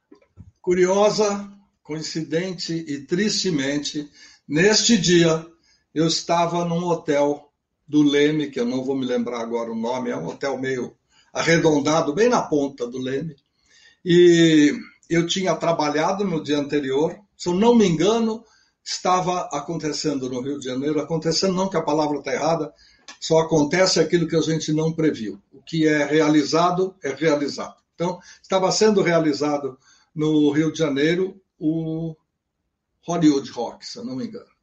Curiosa, coincidente e tristemente, neste dia, eu estava num hotel do Leme, que eu não vou me lembrar agora o nome, é um hotel meio arredondado, bem na ponta do Leme, e eu tinha trabalhado no dia anterior, se eu não me engano, estava acontecendo no Rio de Janeiro, acontecendo não que a palavra está errada, só acontece aquilo que a gente não previu. O que é realizado, é realizado. Então, estava sendo realizado no Rio de Janeiro o Hollywood Rock, se eu não me engano.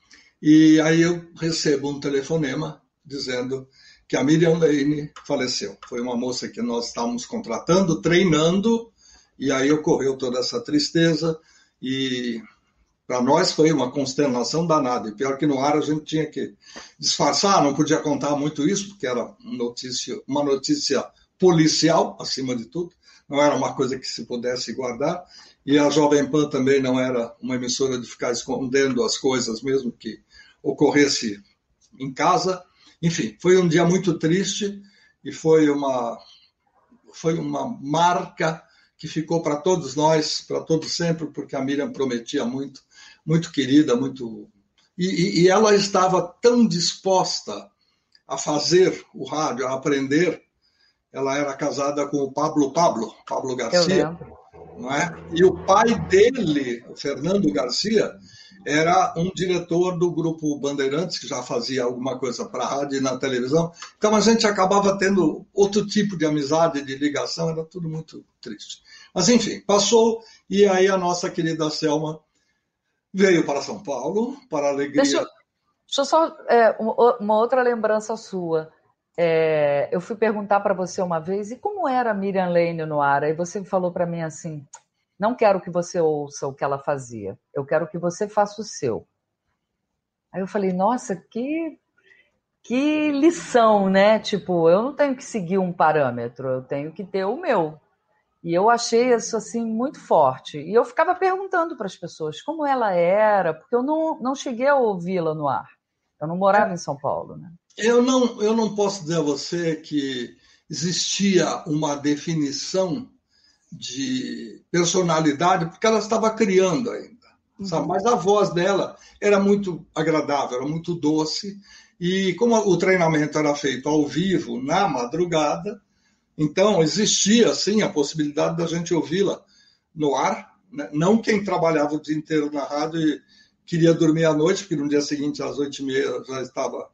E aí eu recebo um telefonema dizendo que a Miriam Lane faleceu. Foi uma moça que nós estávamos contratando, treinando, e aí ocorreu toda essa tristeza e... Para nós foi uma consternação danada. E pior que no ar a gente tinha que disfarçar, não podia contar muito isso, porque era notícia, uma notícia policial, acima de tudo. Não era uma coisa que se pudesse guardar. E a Jovem Pan também não era uma emissora de ficar escondendo as coisas, mesmo que ocorresse em casa. Enfim, foi um dia muito triste e foi uma, foi uma marca que ficou para todos nós, para todos sempre, porque a Miriam prometia muito, muito querida, muito... E, e ela estava tão disposta a fazer o rádio, a aprender. Ela era casada com o Pablo Pablo, Pablo Garcia, não é? E o pai dele, o Fernando Garcia, era um diretor do Grupo Bandeirantes, que já fazia alguma coisa para a rádio e na televisão. Então a gente acabava tendo outro tipo de amizade, de ligação, era tudo muito triste. Mas enfim, passou, e aí a nossa querida Selma veio para São Paulo, para a alegria... Deixa eu, deixa eu só... É, uma outra lembrança sua. É, eu fui perguntar para você uma vez, e como era a Miriam Lane no ar? Aí você falou para mim assim, não quero que você ouça o que ela fazia, eu quero que você faça o seu. Aí eu falei, nossa, que, que lição, né? Tipo, eu não tenho que seguir um parâmetro, eu tenho que ter o meu. E eu achei isso assim muito forte. E eu ficava perguntando para as pessoas como ela era, porque eu não, não cheguei a ouvi-la no ar. Eu não morava em São Paulo, né? Eu não, eu não posso dizer a você que existia uma definição de personalidade, porque ela estava criando ainda. Sabe? Mas a voz dela era muito agradável, era muito doce. E como o treinamento era feito ao vivo, na madrugada, então existia, sim, a possibilidade da gente ouvi-la no ar, né? Não quem trabalhava o dia inteiro na rádio e queria dormir à noite, porque no dia seguinte, às oito e meia, já estava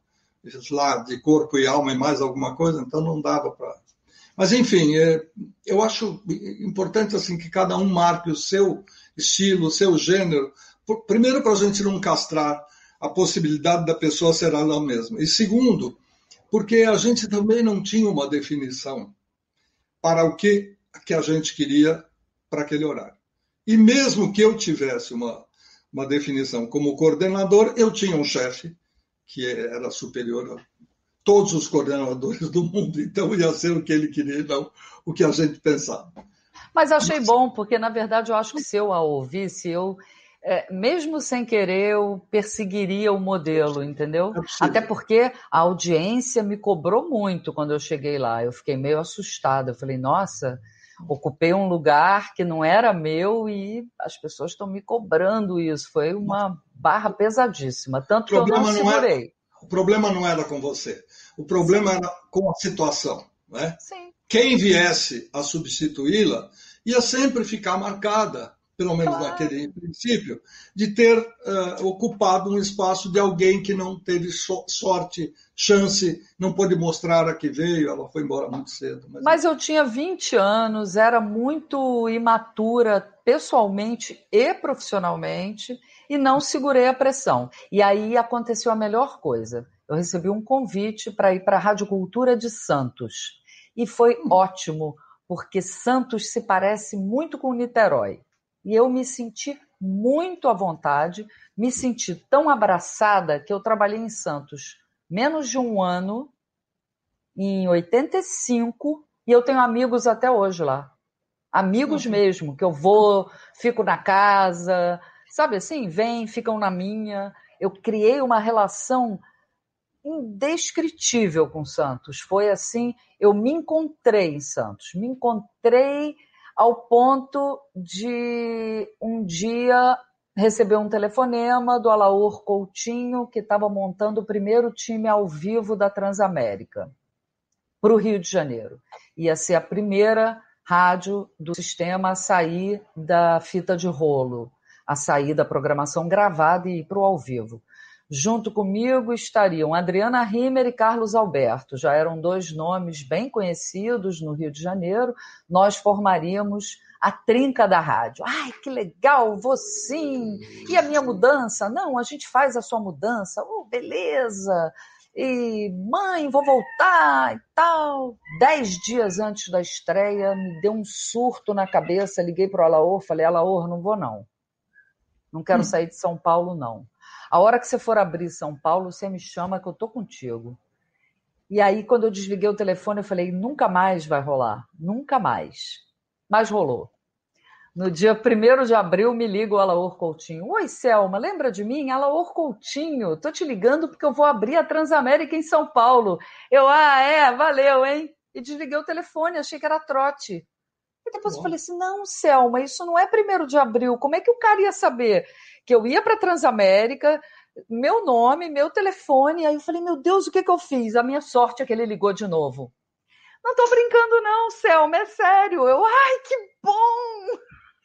lá de corpo e alma e mais alguma coisa, então não dava para... Mas, enfim, eu acho importante assim, que cada um marque o seu estilo, o seu gênero, primeiro para a gente não castrar a possibilidade da pessoa ser ela mesma. E segundo, porque a gente também não tinha uma definição para o que, que a gente queria para aquele horário. E mesmo que eu tivesse uma, uma definição como coordenador, eu tinha um chefe que era superior a todos os coordenadores do mundo, então ia ser o que ele queria, não o que a gente pensava. Mas achei bom, porque na verdade eu acho que se eu a ouvisse, eu... É, mesmo sem querer, eu perseguiria o modelo, entendeu? É Até porque a audiência me cobrou muito quando eu cheguei lá. Eu fiquei meio assustada. Eu falei, nossa, ocupei um lugar que não era meu e as pessoas estão me cobrando isso. Foi uma barra pesadíssima, tanto que eu não segurei. Era, o problema não era com você. O problema Sim. era com a situação. Né? Sim. Quem viesse a substituí-la ia sempre ficar marcada, pelo menos claro. naquele princípio, de ter uh, ocupado um espaço de alguém que não teve so- sorte, chance, não pôde mostrar a que veio, ela foi embora muito cedo. Mas, mas eu tinha vinte anos, era muito imatura pessoalmente e profissionalmente, e não segurei a pressão. E aí aconteceu a melhor coisa. Eu recebi um convite para ir para a Rádio Cultura de Santos. E foi hum. ótimo, porque Santos se parece muito com Niterói. E eu me senti muito à vontade, me senti tão abraçada que eu trabalhei em Santos menos de um ano, em oitenta e cinco, e eu tenho amigos até hoje lá. Amigos uhum. mesmo, que eu vou, fico na casa, sabe assim, vêm, ficam na minha. Eu criei uma relação indescritível com Santos. Foi assim, eu me encontrei em Santos, me encontrei... ao ponto de um dia receber um telefonema do Alaor Coutinho, que estava montando o primeiro time ao vivo da Transamérica, para o Rio de Janeiro. Ia ser a primeira rádio do sistema a sair da fita de rolo, a sair da programação gravada e ir para o ao vivo. Junto comigo estariam Adriana Rimmer e Carlos Alberto, já eram dois nomes bem conhecidos no Rio de Janeiro. Nós formaríamos a trinca da rádio. Ai, que legal, vou sim! E a minha mudança? Não, a gente faz a sua mudança. Oh, beleza! E mãe, vou voltar e tal. Dez dias antes da estreia, me deu um surto na cabeça, liguei para o Alaor, falei, Alaor, não vou não. Não quero sair de São Paulo, não. A hora que você for abrir São Paulo, você me chama que eu tô contigo. E aí, quando eu desliguei o telefone, eu falei, nunca mais vai rolar. Nunca mais. Mas rolou. No dia primeiro de abril, me liga o Alaor Coutinho. Oi, Selma, lembra de mim? Alaor Coutinho, tô te ligando porque eu vou abrir a Transamérica em São Paulo. Eu, ah, é, valeu, hein? E desliguei o telefone, achei que era trote. E depois Bom. eu falei assim, não, Selma, isso não é primeiro de abril. Como é que o cara ia saber que eu ia para a Transamérica, meu nome, meu telefone? Aí eu falei, meu Deus, o que, que eu fiz? A minha sorte é que ele ligou de novo. Não tô brincando não, Selma, é sério. Eu, ai, que bom!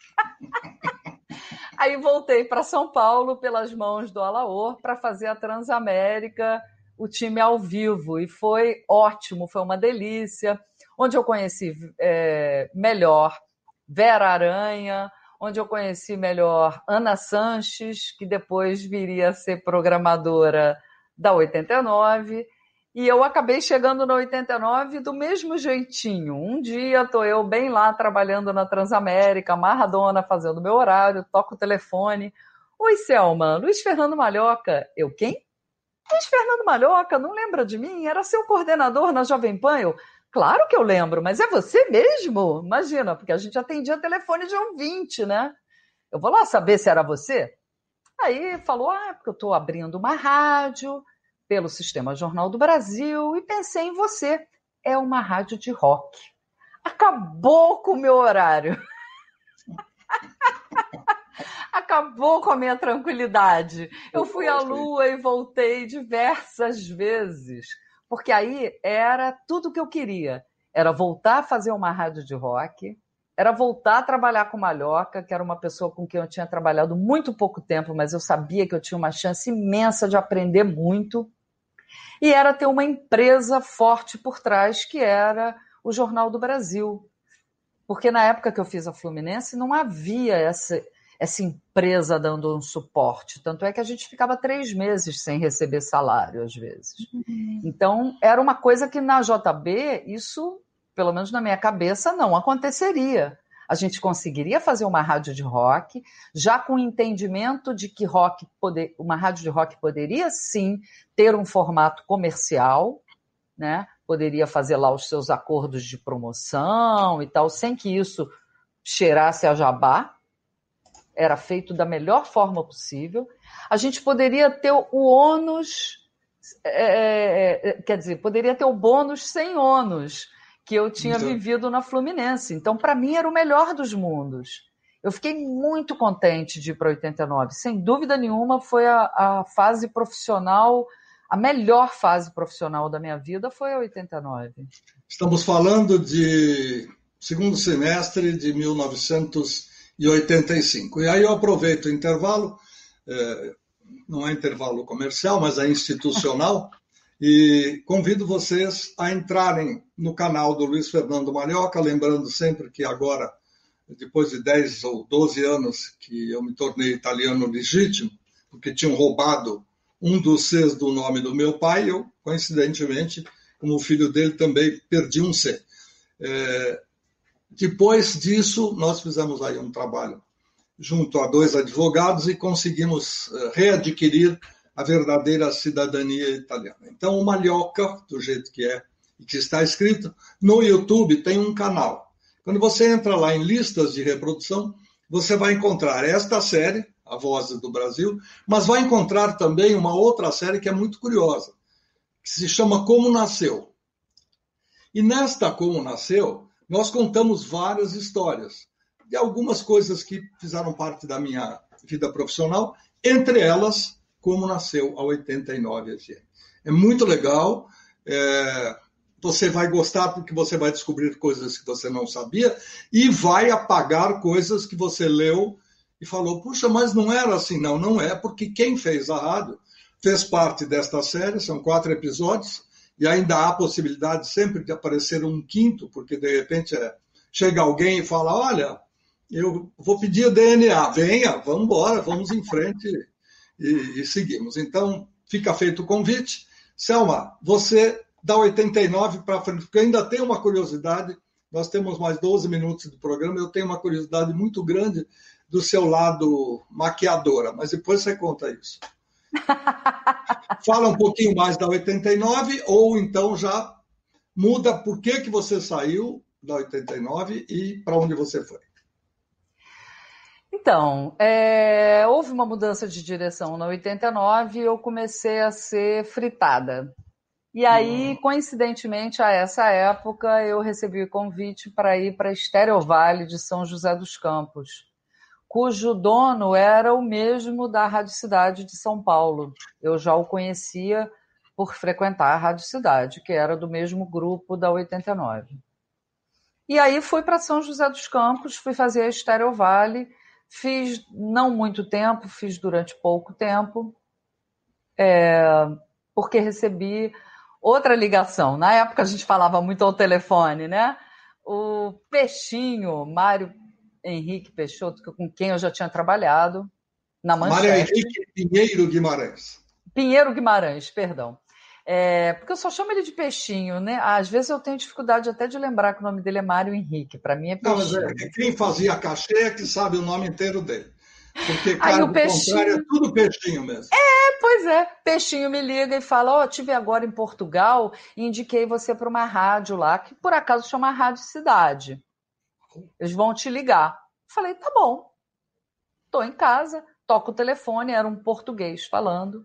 Aí voltei para São Paulo pelas mãos do Alaor para fazer a Transamérica, o time ao vivo. E foi ótimo, foi uma delícia. Onde eu conheci é, melhor Vera Aranha, onde eu conheci melhor Ana Sanches, que depois viria a ser programadora da oitenta e nove, e eu acabei chegando na oitenta e nove do mesmo jeitinho. Um dia estou eu bem lá trabalhando na Transamérica, amarradona, fazendo meu horário, toco o telefone. Oi, Selma, Luiz Fernando Malhoca. Eu, quem? Luiz Fernando Malhoca, não lembra de mim? Era seu coordenador na Jovem Pan? Eu, claro que eu lembro, mas é você mesmo? Imagina, porque a gente atendia telefone de ouvinte, né? Eu vou lá saber se era você. Aí falou, ah, porque eu estou abrindo uma rádio pelo Sistema Jornal do Brasil e pensei em você. É uma rádio de rock. A acabou com o meu horário. Acabou com a minha tranquilidade. Eu fui à Lua e voltei diversas vezes, porque aí era tudo o que eu queria. Era voltar a fazer uma rádio de rock, era voltar a trabalhar com Malhoca, que era uma pessoa com quem eu tinha trabalhado muito pouco tempo, mas eu sabia que eu tinha uma chance imensa de aprender muito, e era ter uma empresa forte por trás, que era o Jornal do Brasil. Porque na época que eu fiz a Fluminense, não havia essa... essa empresa dando um suporte. Tanto é que a gente ficava três meses sem receber salário, às vezes. Uhum. Então, era uma coisa que na J B, isso, pelo menos na minha cabeça, não aconteceria. A gente conseguiria fazer uma rádio de rock, já com o entendimento de que rock poder, uma rádio de rock poderia, sim, ter um formato comercial, né? Poderia fazer lá os seus acordos de promoção e tal, sem que isso cheirasse a jabá. Era feito da melhor forma possível. A gente poderia ter o ônus, é, é, quer dizer, poderia ter o bônus sem ônus, que eu tinha então... vivido na Fluminense. Então, para mim, era o melhor dos mundos. Eu fiquei muito contente de ir para oitenta e nove. Sem dúvida nenhuma, foi a, a fase profissional, a melhor fase profissional da minha vida foi a oitenta e nove. Estamos falando de segundo semestre de mil novecentos e oitenta e cinco. E aí eu aproveito o intervalo, é, não é intervalo comercial, mas é institucional, e convido vocês a entrarem no canal do Luiz Fernando Malhoca, lembrando sempre que agora, depois de dez ou doze anos que eu me tornei italiano legítimo, porque tinham roubado um dos Cs do nome do meu pai, eu, coincidentemente, como filho dele, também perdi um C. É, Depois disso, nós fizemos aí um trabalho junto a dois advogados e conseguimos readquirir a verdadeira cidadania italiana. Então, o Malhoca, do jeito que é e que está escrito, no YouTube tem um canal. Quando você entra lá em listas de reprodução, você vai encontrar esta série, A Vozes do Brasil, mas vai encontrar também uma outra série que é muito curiosa, que se chama Como Nasceu. E nesta Como Nasceu, nós contamos várias histórias de algumas coisas que fizeram parte da minha vida profissional, entre elas, como nasceu a oitenta e nove F M. É muito legal, é, você vai gostar porque você vai descobrir coisas que você não sabia e vai apagar coisas que você leu e falou, puxa, mas não era assim. Não, não é, porque quem fez a rádio fez parte desta série, são quatro episódios, e ainda há a possibilidade sempre de aparecer um quinto, porque de repente é, chega alguém e fala, olha, eu vou pedir o D N A, venha, vamos embora, vamos em frente e, e seguimos. Então, fica feito o convite. Selma, você dá oitenta e nove para frente, porque eu ainda tenho uma curiosidade, nós temos mais doze minutos do programa, eu tenho uma curiosidade muito grande do seu lado maquiadora, mas depois você conta isso. Fala um pouquinho mais da oitenta e nove, ou então já muda por que, que você saiu da oitenta e nove e para onde você foi. Então, é, houve uma mudança de direção na oitenta e nove e eu comecei a ser fritada. E aí, hum. coincidentemente, a essa época, eu recebi o convite para ir para Estéreo Vale de São José dos Campos, cujo dono era o mesmo da Rádio Cidade de São Paulo. Eu já o conhecia por frequentar a Rádio Cidade, que era do mesmo grupo da oitenta e nove. E aí fui para São José dos Campos, fui fazer a Estéreo Vale, fiz não muito tempo, fiz durante pouco tempo, é, porque recebi outra ligação. Na época a gente falava muito ao telefone, né? O Peixinho, Mário Henrique Peixoto, com quem eu já tinha trabalhado, na Manchete. Mário Henrique Pinheiro Guimarães. Pinheiro Guimarães, perdão. É, porque eu só chamo ele de Peixinho, né? Às vezes eu tenho dificuldade até de lembrar que o nome dele é Mário Henrique. Para mim é Peixinho. Não, mas é, quem fazia cachê é que sabe o nome inteiro dele. Porque, cara, Aí o Peixinho... contrário, é tudo Peixinho mesmo. É, pois é. Peixinho me liga e fala, ó, oh, estive agora em Portugal e indiquei você para uma rádio lá, que por acaso chama Rádio Cidade. Eles vão te ligar. Falei, tá bom. Tô em casa, toco o telefone, era um português falando.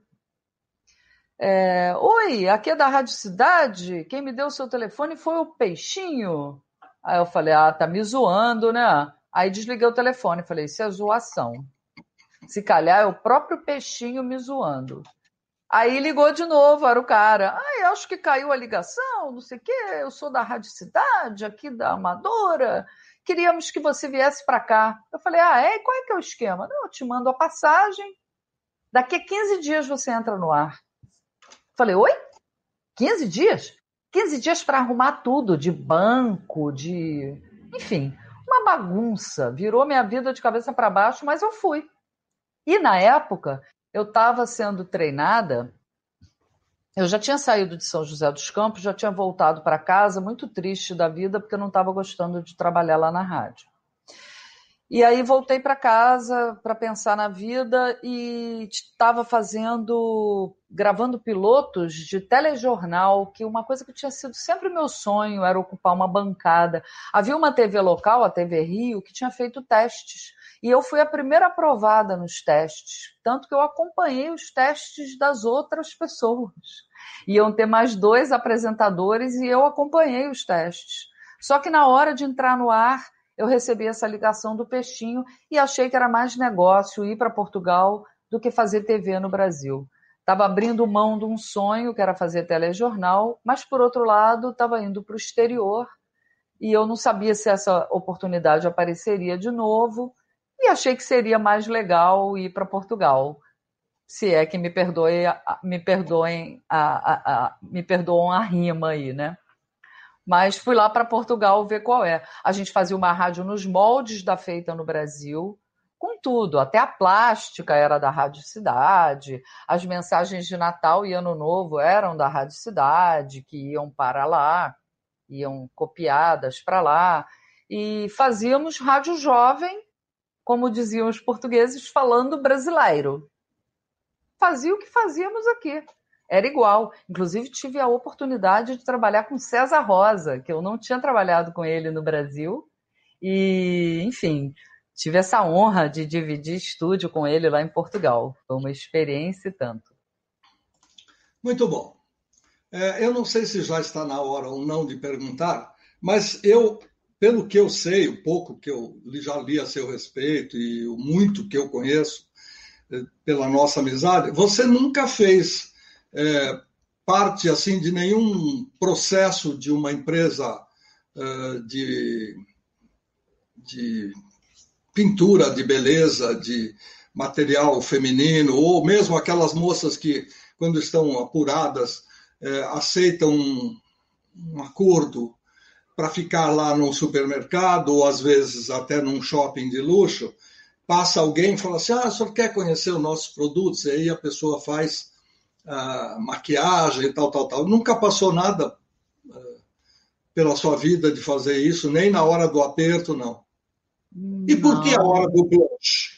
É, Oi, aqui é da Rádio Cidade. Quem me deu o seu telefone foi o Peixinho. Aí eu falei, ah, tá me zoando, né? Aí desliguei o telefone, falei, isso é zoação. Se calhar é o próprio peixinho me zoando. Aí ligou de novo, era o cara. Ah, eu acho que caiu a ligação, não sei o quê, eu sou da Rádio Cidade, aqui da Amadora, queríamos que você viesse para cá. Eu falei, ah, é? Qual é que é o esquema? Não, eu te mando a passagem, daqui a quinze dias você entra no ar. Eu falei, oi? quinze dias? quinze dias para arrumar tudo, de banco, de... Enfim, uma bagunça. Virou minha vida de cabeça para baixo, mas eu fui. E na época, eu estava sendo treinada, eu já tinha saído de São José dos Campos, já tinha voltado para casa, muito triste da vida, porque eu não estava gostando de trabalhar lá na rádio. E aí voltei para casa para pensar na vida e estava fazendo, gravando pilotos de telejornal, que uma coisa que tinha sido sempre meu sonho era ocupar uma bancada. Havia uma T V local, a T V Rio, que tinha feito testes. E eu fui a primeira aprovada nos testes, tanto que eu acompanhei os testes das outras pessoas. Iam ter mais dois apresentadores e eu acompanhei os testes. Só que na hora de entrar no ar, eu recebi essa ligação do Peixinho e achei que era mais negócio ir para Portugal do que fazer T V no Brasil. Estava abrindo mão de um sonho, que era fazer telejornal, mas, por outro lado, estava indo para o exterior e eu não sabia se essa oportunidade apareceria de novo e achei que seria mais legal ir para Portugal. Se é que me perdoe, me perdoem a, a, a, me perdoam a rima aí, né? Mas fui lá para Portugal ver qual é. A gente fazia uma rádio nos moldes da Feita no Brasil, com tudo. Até a plástica era da Rádio Cidade, as mensagens de Natal e Ano Novo eram da Rádio Cidade, que iam para lá, iam copiadas para lá. E fazíamos rádio jovem, como diziam os portugueses, falando brasileiro. Fazia o que fazíamos aqui. Era igual. Inclusive, tive a oportunidade de trabalhar com César Rosa, que eu não tinha trabalhado com ele no Brasil. E, enfim, tive essa honra de dividir estúdio com ele lá em Portugal. Foi uma experiência e tanto. Muito bom. É, eu não sei se já está na hora ou não de perguntar, mas eu, pelo que eu sei, o pouco que eu já li a seu respeito e o muito que eu conheço, pela nossa amizade, você nunca fez é, parte assim de nenhum processo de uma empresa é, de, de pintura, de beleza, de material feminino, ou mesmo aquelas moças que, quando estão apuradas, é, aceitam um, um acordo para ficar lá num supermercado, ou às vezes até num shopping de luxo. Passa alguém e fala assim, ah, o senhor quer conhecer os nossos produtos? E aí a pessoa faz uh, maquiagem e tal, tal, tal. Nunca passou nada uh, pela sua vida de fazer isso, nem na hora do aperto, não. não. E por que a hora do blush?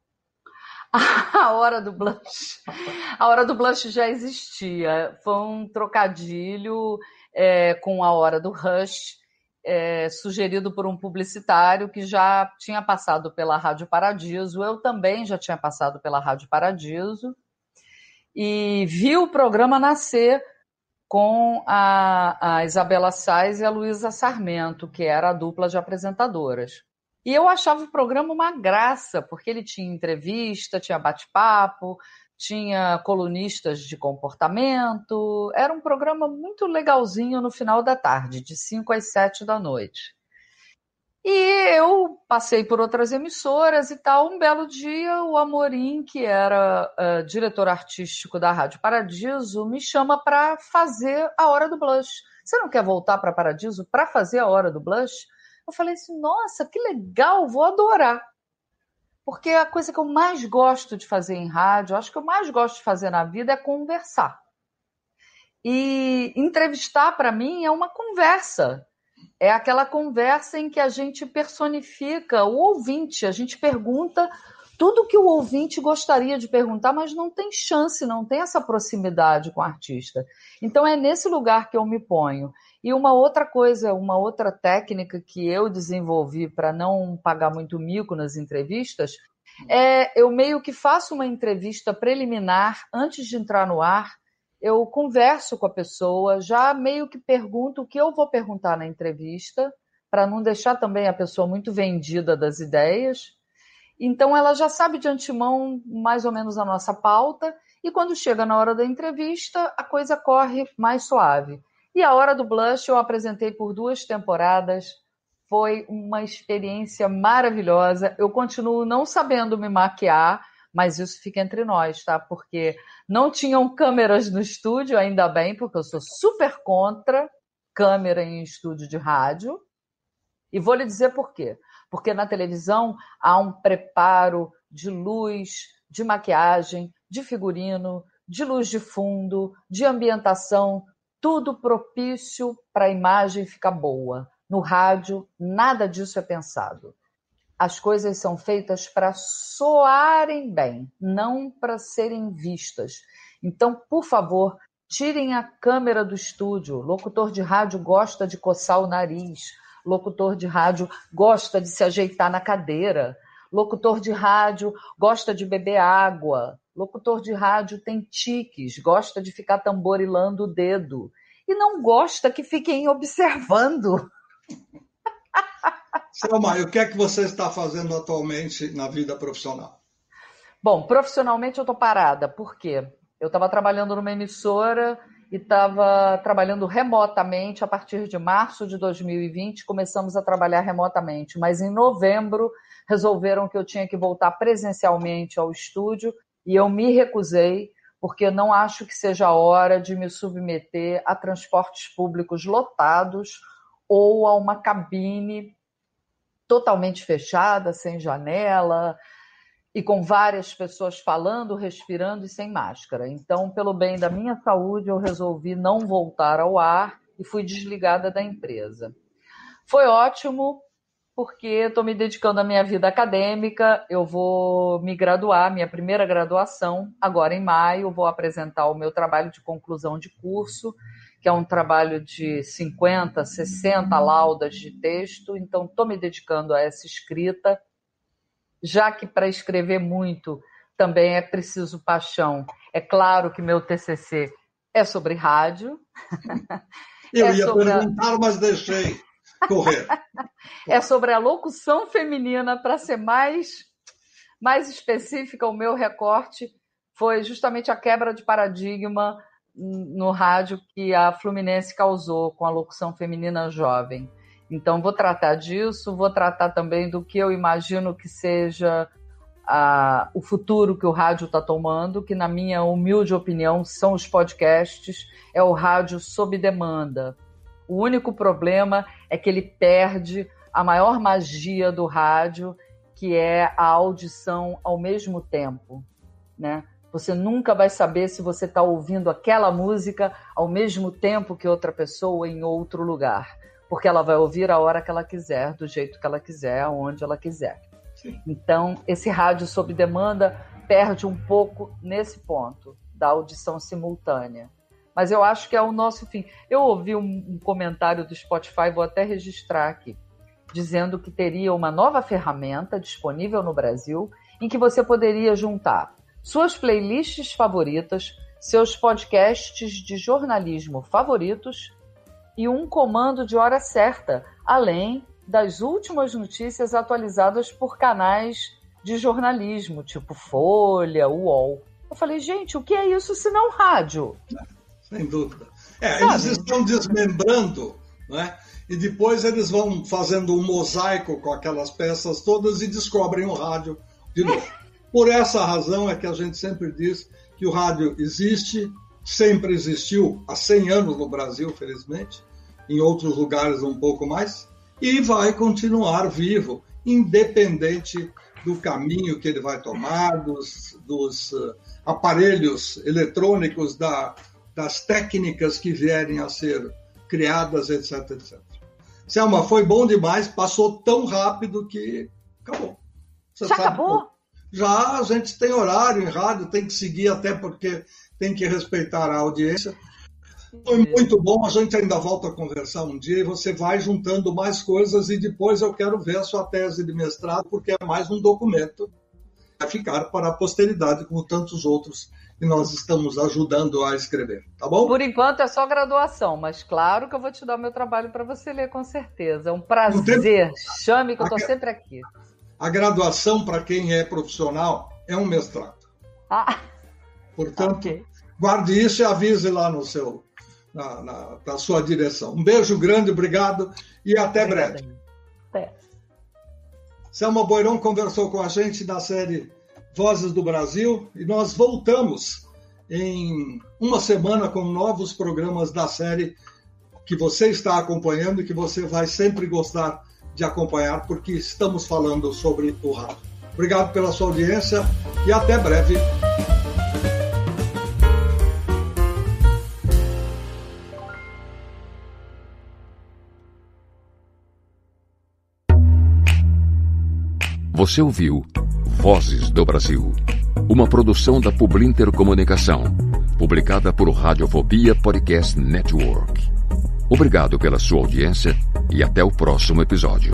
A hora do blush. A hora do blush já existia. Foi um trocadilho é, com a hora do rush, É, sugerido por um publicitário que já tinha passado pela Rádio Paradiso. Eu também já tinha passado pela Rádio Paradiso e vi o programa nascer com a, a Isabela Sais e a Luísa Sarmento, que era a dupla de apresentadoras. E eu achava o programa uma graça, porque ele tinha entrevista, tinha bate-papo, tinha colunistas de comportamento, era um programa muito legalzinho no final da tarde, de cinco às sete da noite. E eu passei por outras emissoras e tal, um belo dia o Amorim, que era uh, diretor artístico da Rádio Paradiso, me chama para fazer a Hora do Blush. Você não quer voltar para Paradiso para fazer a Hora do Blush? Eu falei assim, nossa, que legal, vou adorar. Porque a coisa que eu mais gosto de fazer em rádio, acho que eu mais gosto de fazer na vida é conversar. E entrevistar, para mim, é uma conversa. É aquela conversa em que a gente personifica o ouvinte. A gente pergunta tudo que o ouvinte gostaria de perguntar, mas não tem chance, não tem essa proximidade com o artista. Então, é nesse lugar que eu me ponho. E uma outra coisa, uma outra técnica que eu desenvolvi para não pagar muito mico nas entrevistas, é eu meio que faço uma entrevista preliminar antes de entrar no ar, eu converso com a pessoa, já meio que pergunto o que eu vou perguntar na entrevista, para não deixar também a pessoa muito vendida das ideias. Então, ela já sabe de antemão mais ou menos a nossa pauta, e quando chega na hora da entrevista, a coisa corre mais suave. E a Hora do Blush eu apresentei por duas temporadas, foi uma experiência maravilhosa. Eu continuo não sabendo me maquiar, mas isso fica entre nós, tá? Porque não tinham câmeras no estúdio, ainda bem, porque eu sou super contra câmera em estúdio de rádio. E vou lhe dizer por quê. Porque na televisão há um preparo de luz, de maquiagem, de figurino, de luz de fundo, de ambientação, tudo propício para a imagem ficar boa. No rádio, nada disso é pensado. As coisas são feitas para soarem bem, não para serem vistas. Então, por favor, tirem a câmera do estúdio. Locutor de rádio gosta de coçar o nariz. Locutor de rádio gosta de se ajeitar na cadeira. Locutor de rádio gosta de beber água. Locutor de rádio tem tiques, gosta de ficar tamborilando o dedo. E não gosta que fiquem observando. Selma, e o que é que você está fazendo atualmente na vida profissional? Bom, profissionalmente eu estou parada. Por quê? Eu estava trabalhando numa emissora e estava trabalhando remotamente. A partir de março de dois mil e vinte, começamos a trabalhar remotamente. Mas em novembro, resolveram que eu tinha que voltar presencialmente ao estúdio e eu me recusei, porque não acho que seja a hora de me submeter a transportes públicos lotados ou a uma cabine totalmente fechada, sem janela, e com várias pessoas falando, respirando e sem máscara. Então, pelo bem da minha saúde, eu resolvi não voltar ao ar e fui desligada da empresa. Foi ótimo, porque estou me dedicando à minha vida acadêmica, eu vou me graduar, minha primeira graduação, agora em maio, vou apresentar o meu trabalho de conclusão de curso, que é um trabalho de cinquenta, sessenta laudas de texto, então estou me dedicando a essa escrita, já que para escrever muito também é preciso paixão. É claro que meu T C C é sobre rádio. Eu é ia sobre perguntar, a... mas deixei correr. É sobre a locução feminina, para ser mais, mais específica, o meu recorte foi justamente a quebra de paradigma no rádio que a Fluminense causou com a locução feminina jovem. Então, vou tratar disso, vou tratar também do que eu imagino que seja a, o futuro que o rádio está tomando, que, na minha humilde opinião, são os podcasts, é o rádio sob demanda. O único problema é que ele perde a maior magia do rádio, que é a audição ao mesmo tempo, né? Você nunca vai saber se você está ouvindo aquela música ao mesmo tempo que outra pessoa em outro lugar, porque ela vai ouvir a hora que ela quiser, do jeito que ela quiser, aonde ela quiser. Sim. Então, esse rádio sob demanda perde um pouco nesse ponto da audição simultânea. Mas eu acho que é o nosso fim. Eu ouvi um, um comentário do Spotify, vou até registrar aqui, dizendo que teria uma nova ferramenta disponível no Brasil em que você poderia juntar suas playlists favoritas, seus podcasts de jornalismo favoritos e um comando de hora certa, além das últimas notícias atualizadas por canais de jornalismo, tipo Folha, U O L. Eu falei, gente, o que é isso se não rádio? Sem dúvida. É, eles estão desmembrando, né? E depois eles vão fazendo um mosaico com aquelas peças todas e descobrem o rádio de novo. Por essa razão é que a gente sempre diz que o rádio existe, sempre existiu, há cem anos no Brasil, felizmente, em outros lugares um pouco mais, e vai continuar vivo, independente do caminho que ele vai tomar, dos, dos uh, aparelhos eletrônicos, da, das técnicas que vierem a ser criadas, etc, etcétera. Selma, foi bom demais, passou tão rápido que acabou. Você Já sabe, acabou? Já, a gente tem horário em rádio, tem que seguir até porque tem que respeitar a audiência. Foi muito bom, a gente ainda volta a conversar um dia e você vai juntando mais coisas e depois eu quero ver a sua tese de mestrado, porque é mais um documento que vai ficar para a posteridade, como tantos outros e nós estamos ajudando a escrever, tá bom? Por enquanto é só graduação, mas claro que eu vou te dar o meu trabalho para você ler, com certeza. É um prazer. Chame que eu estou sempre aqui. A graduação, para quem é profissional, é um mestrado. Ah, portanto, okay. Guarde isso e avise lá no seu, na, na, na sua direção. Um beijo grande, obrigado e até Obrigada. breve. Até. Selma Boiron conversou com a gente na série Vozes do Brasil e nós voltamos em uma semana com novos programas da série que você está acompanhando e que você vai sempre gostar de acompanhar, porque estamos falando sobre o rádio. Obrigado pela sua audiência e até breve. Você ouviu Vozes do Brasil, uma produção da Publinter Comunicação, publicada por Radiofobia Podcast Network. Obrigado pela sua audiência e até o próximo episódio.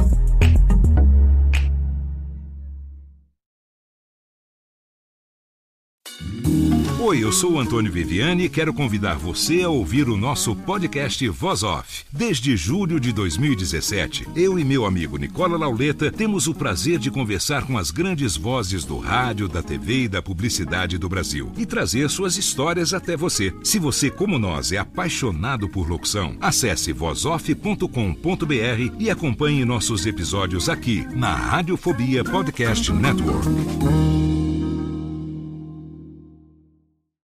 Oi, eu sou o Antônio Viviani e quero convidar você a ouvir o nosso podcast Voz Off. Desde julho de dois mil e dezessete, eu e meu amigo Nicola Lauleta temos o prazer de conversar com as grandes vozes do rádio, da T V e da publicidade do Brasil e trazer suas histórias até você. Se você, como nós, é apaixonado por locução, acesse voz off ponto com ponto b r e acompanhe nossos episódios aqui na Radiofobia Podcast Network.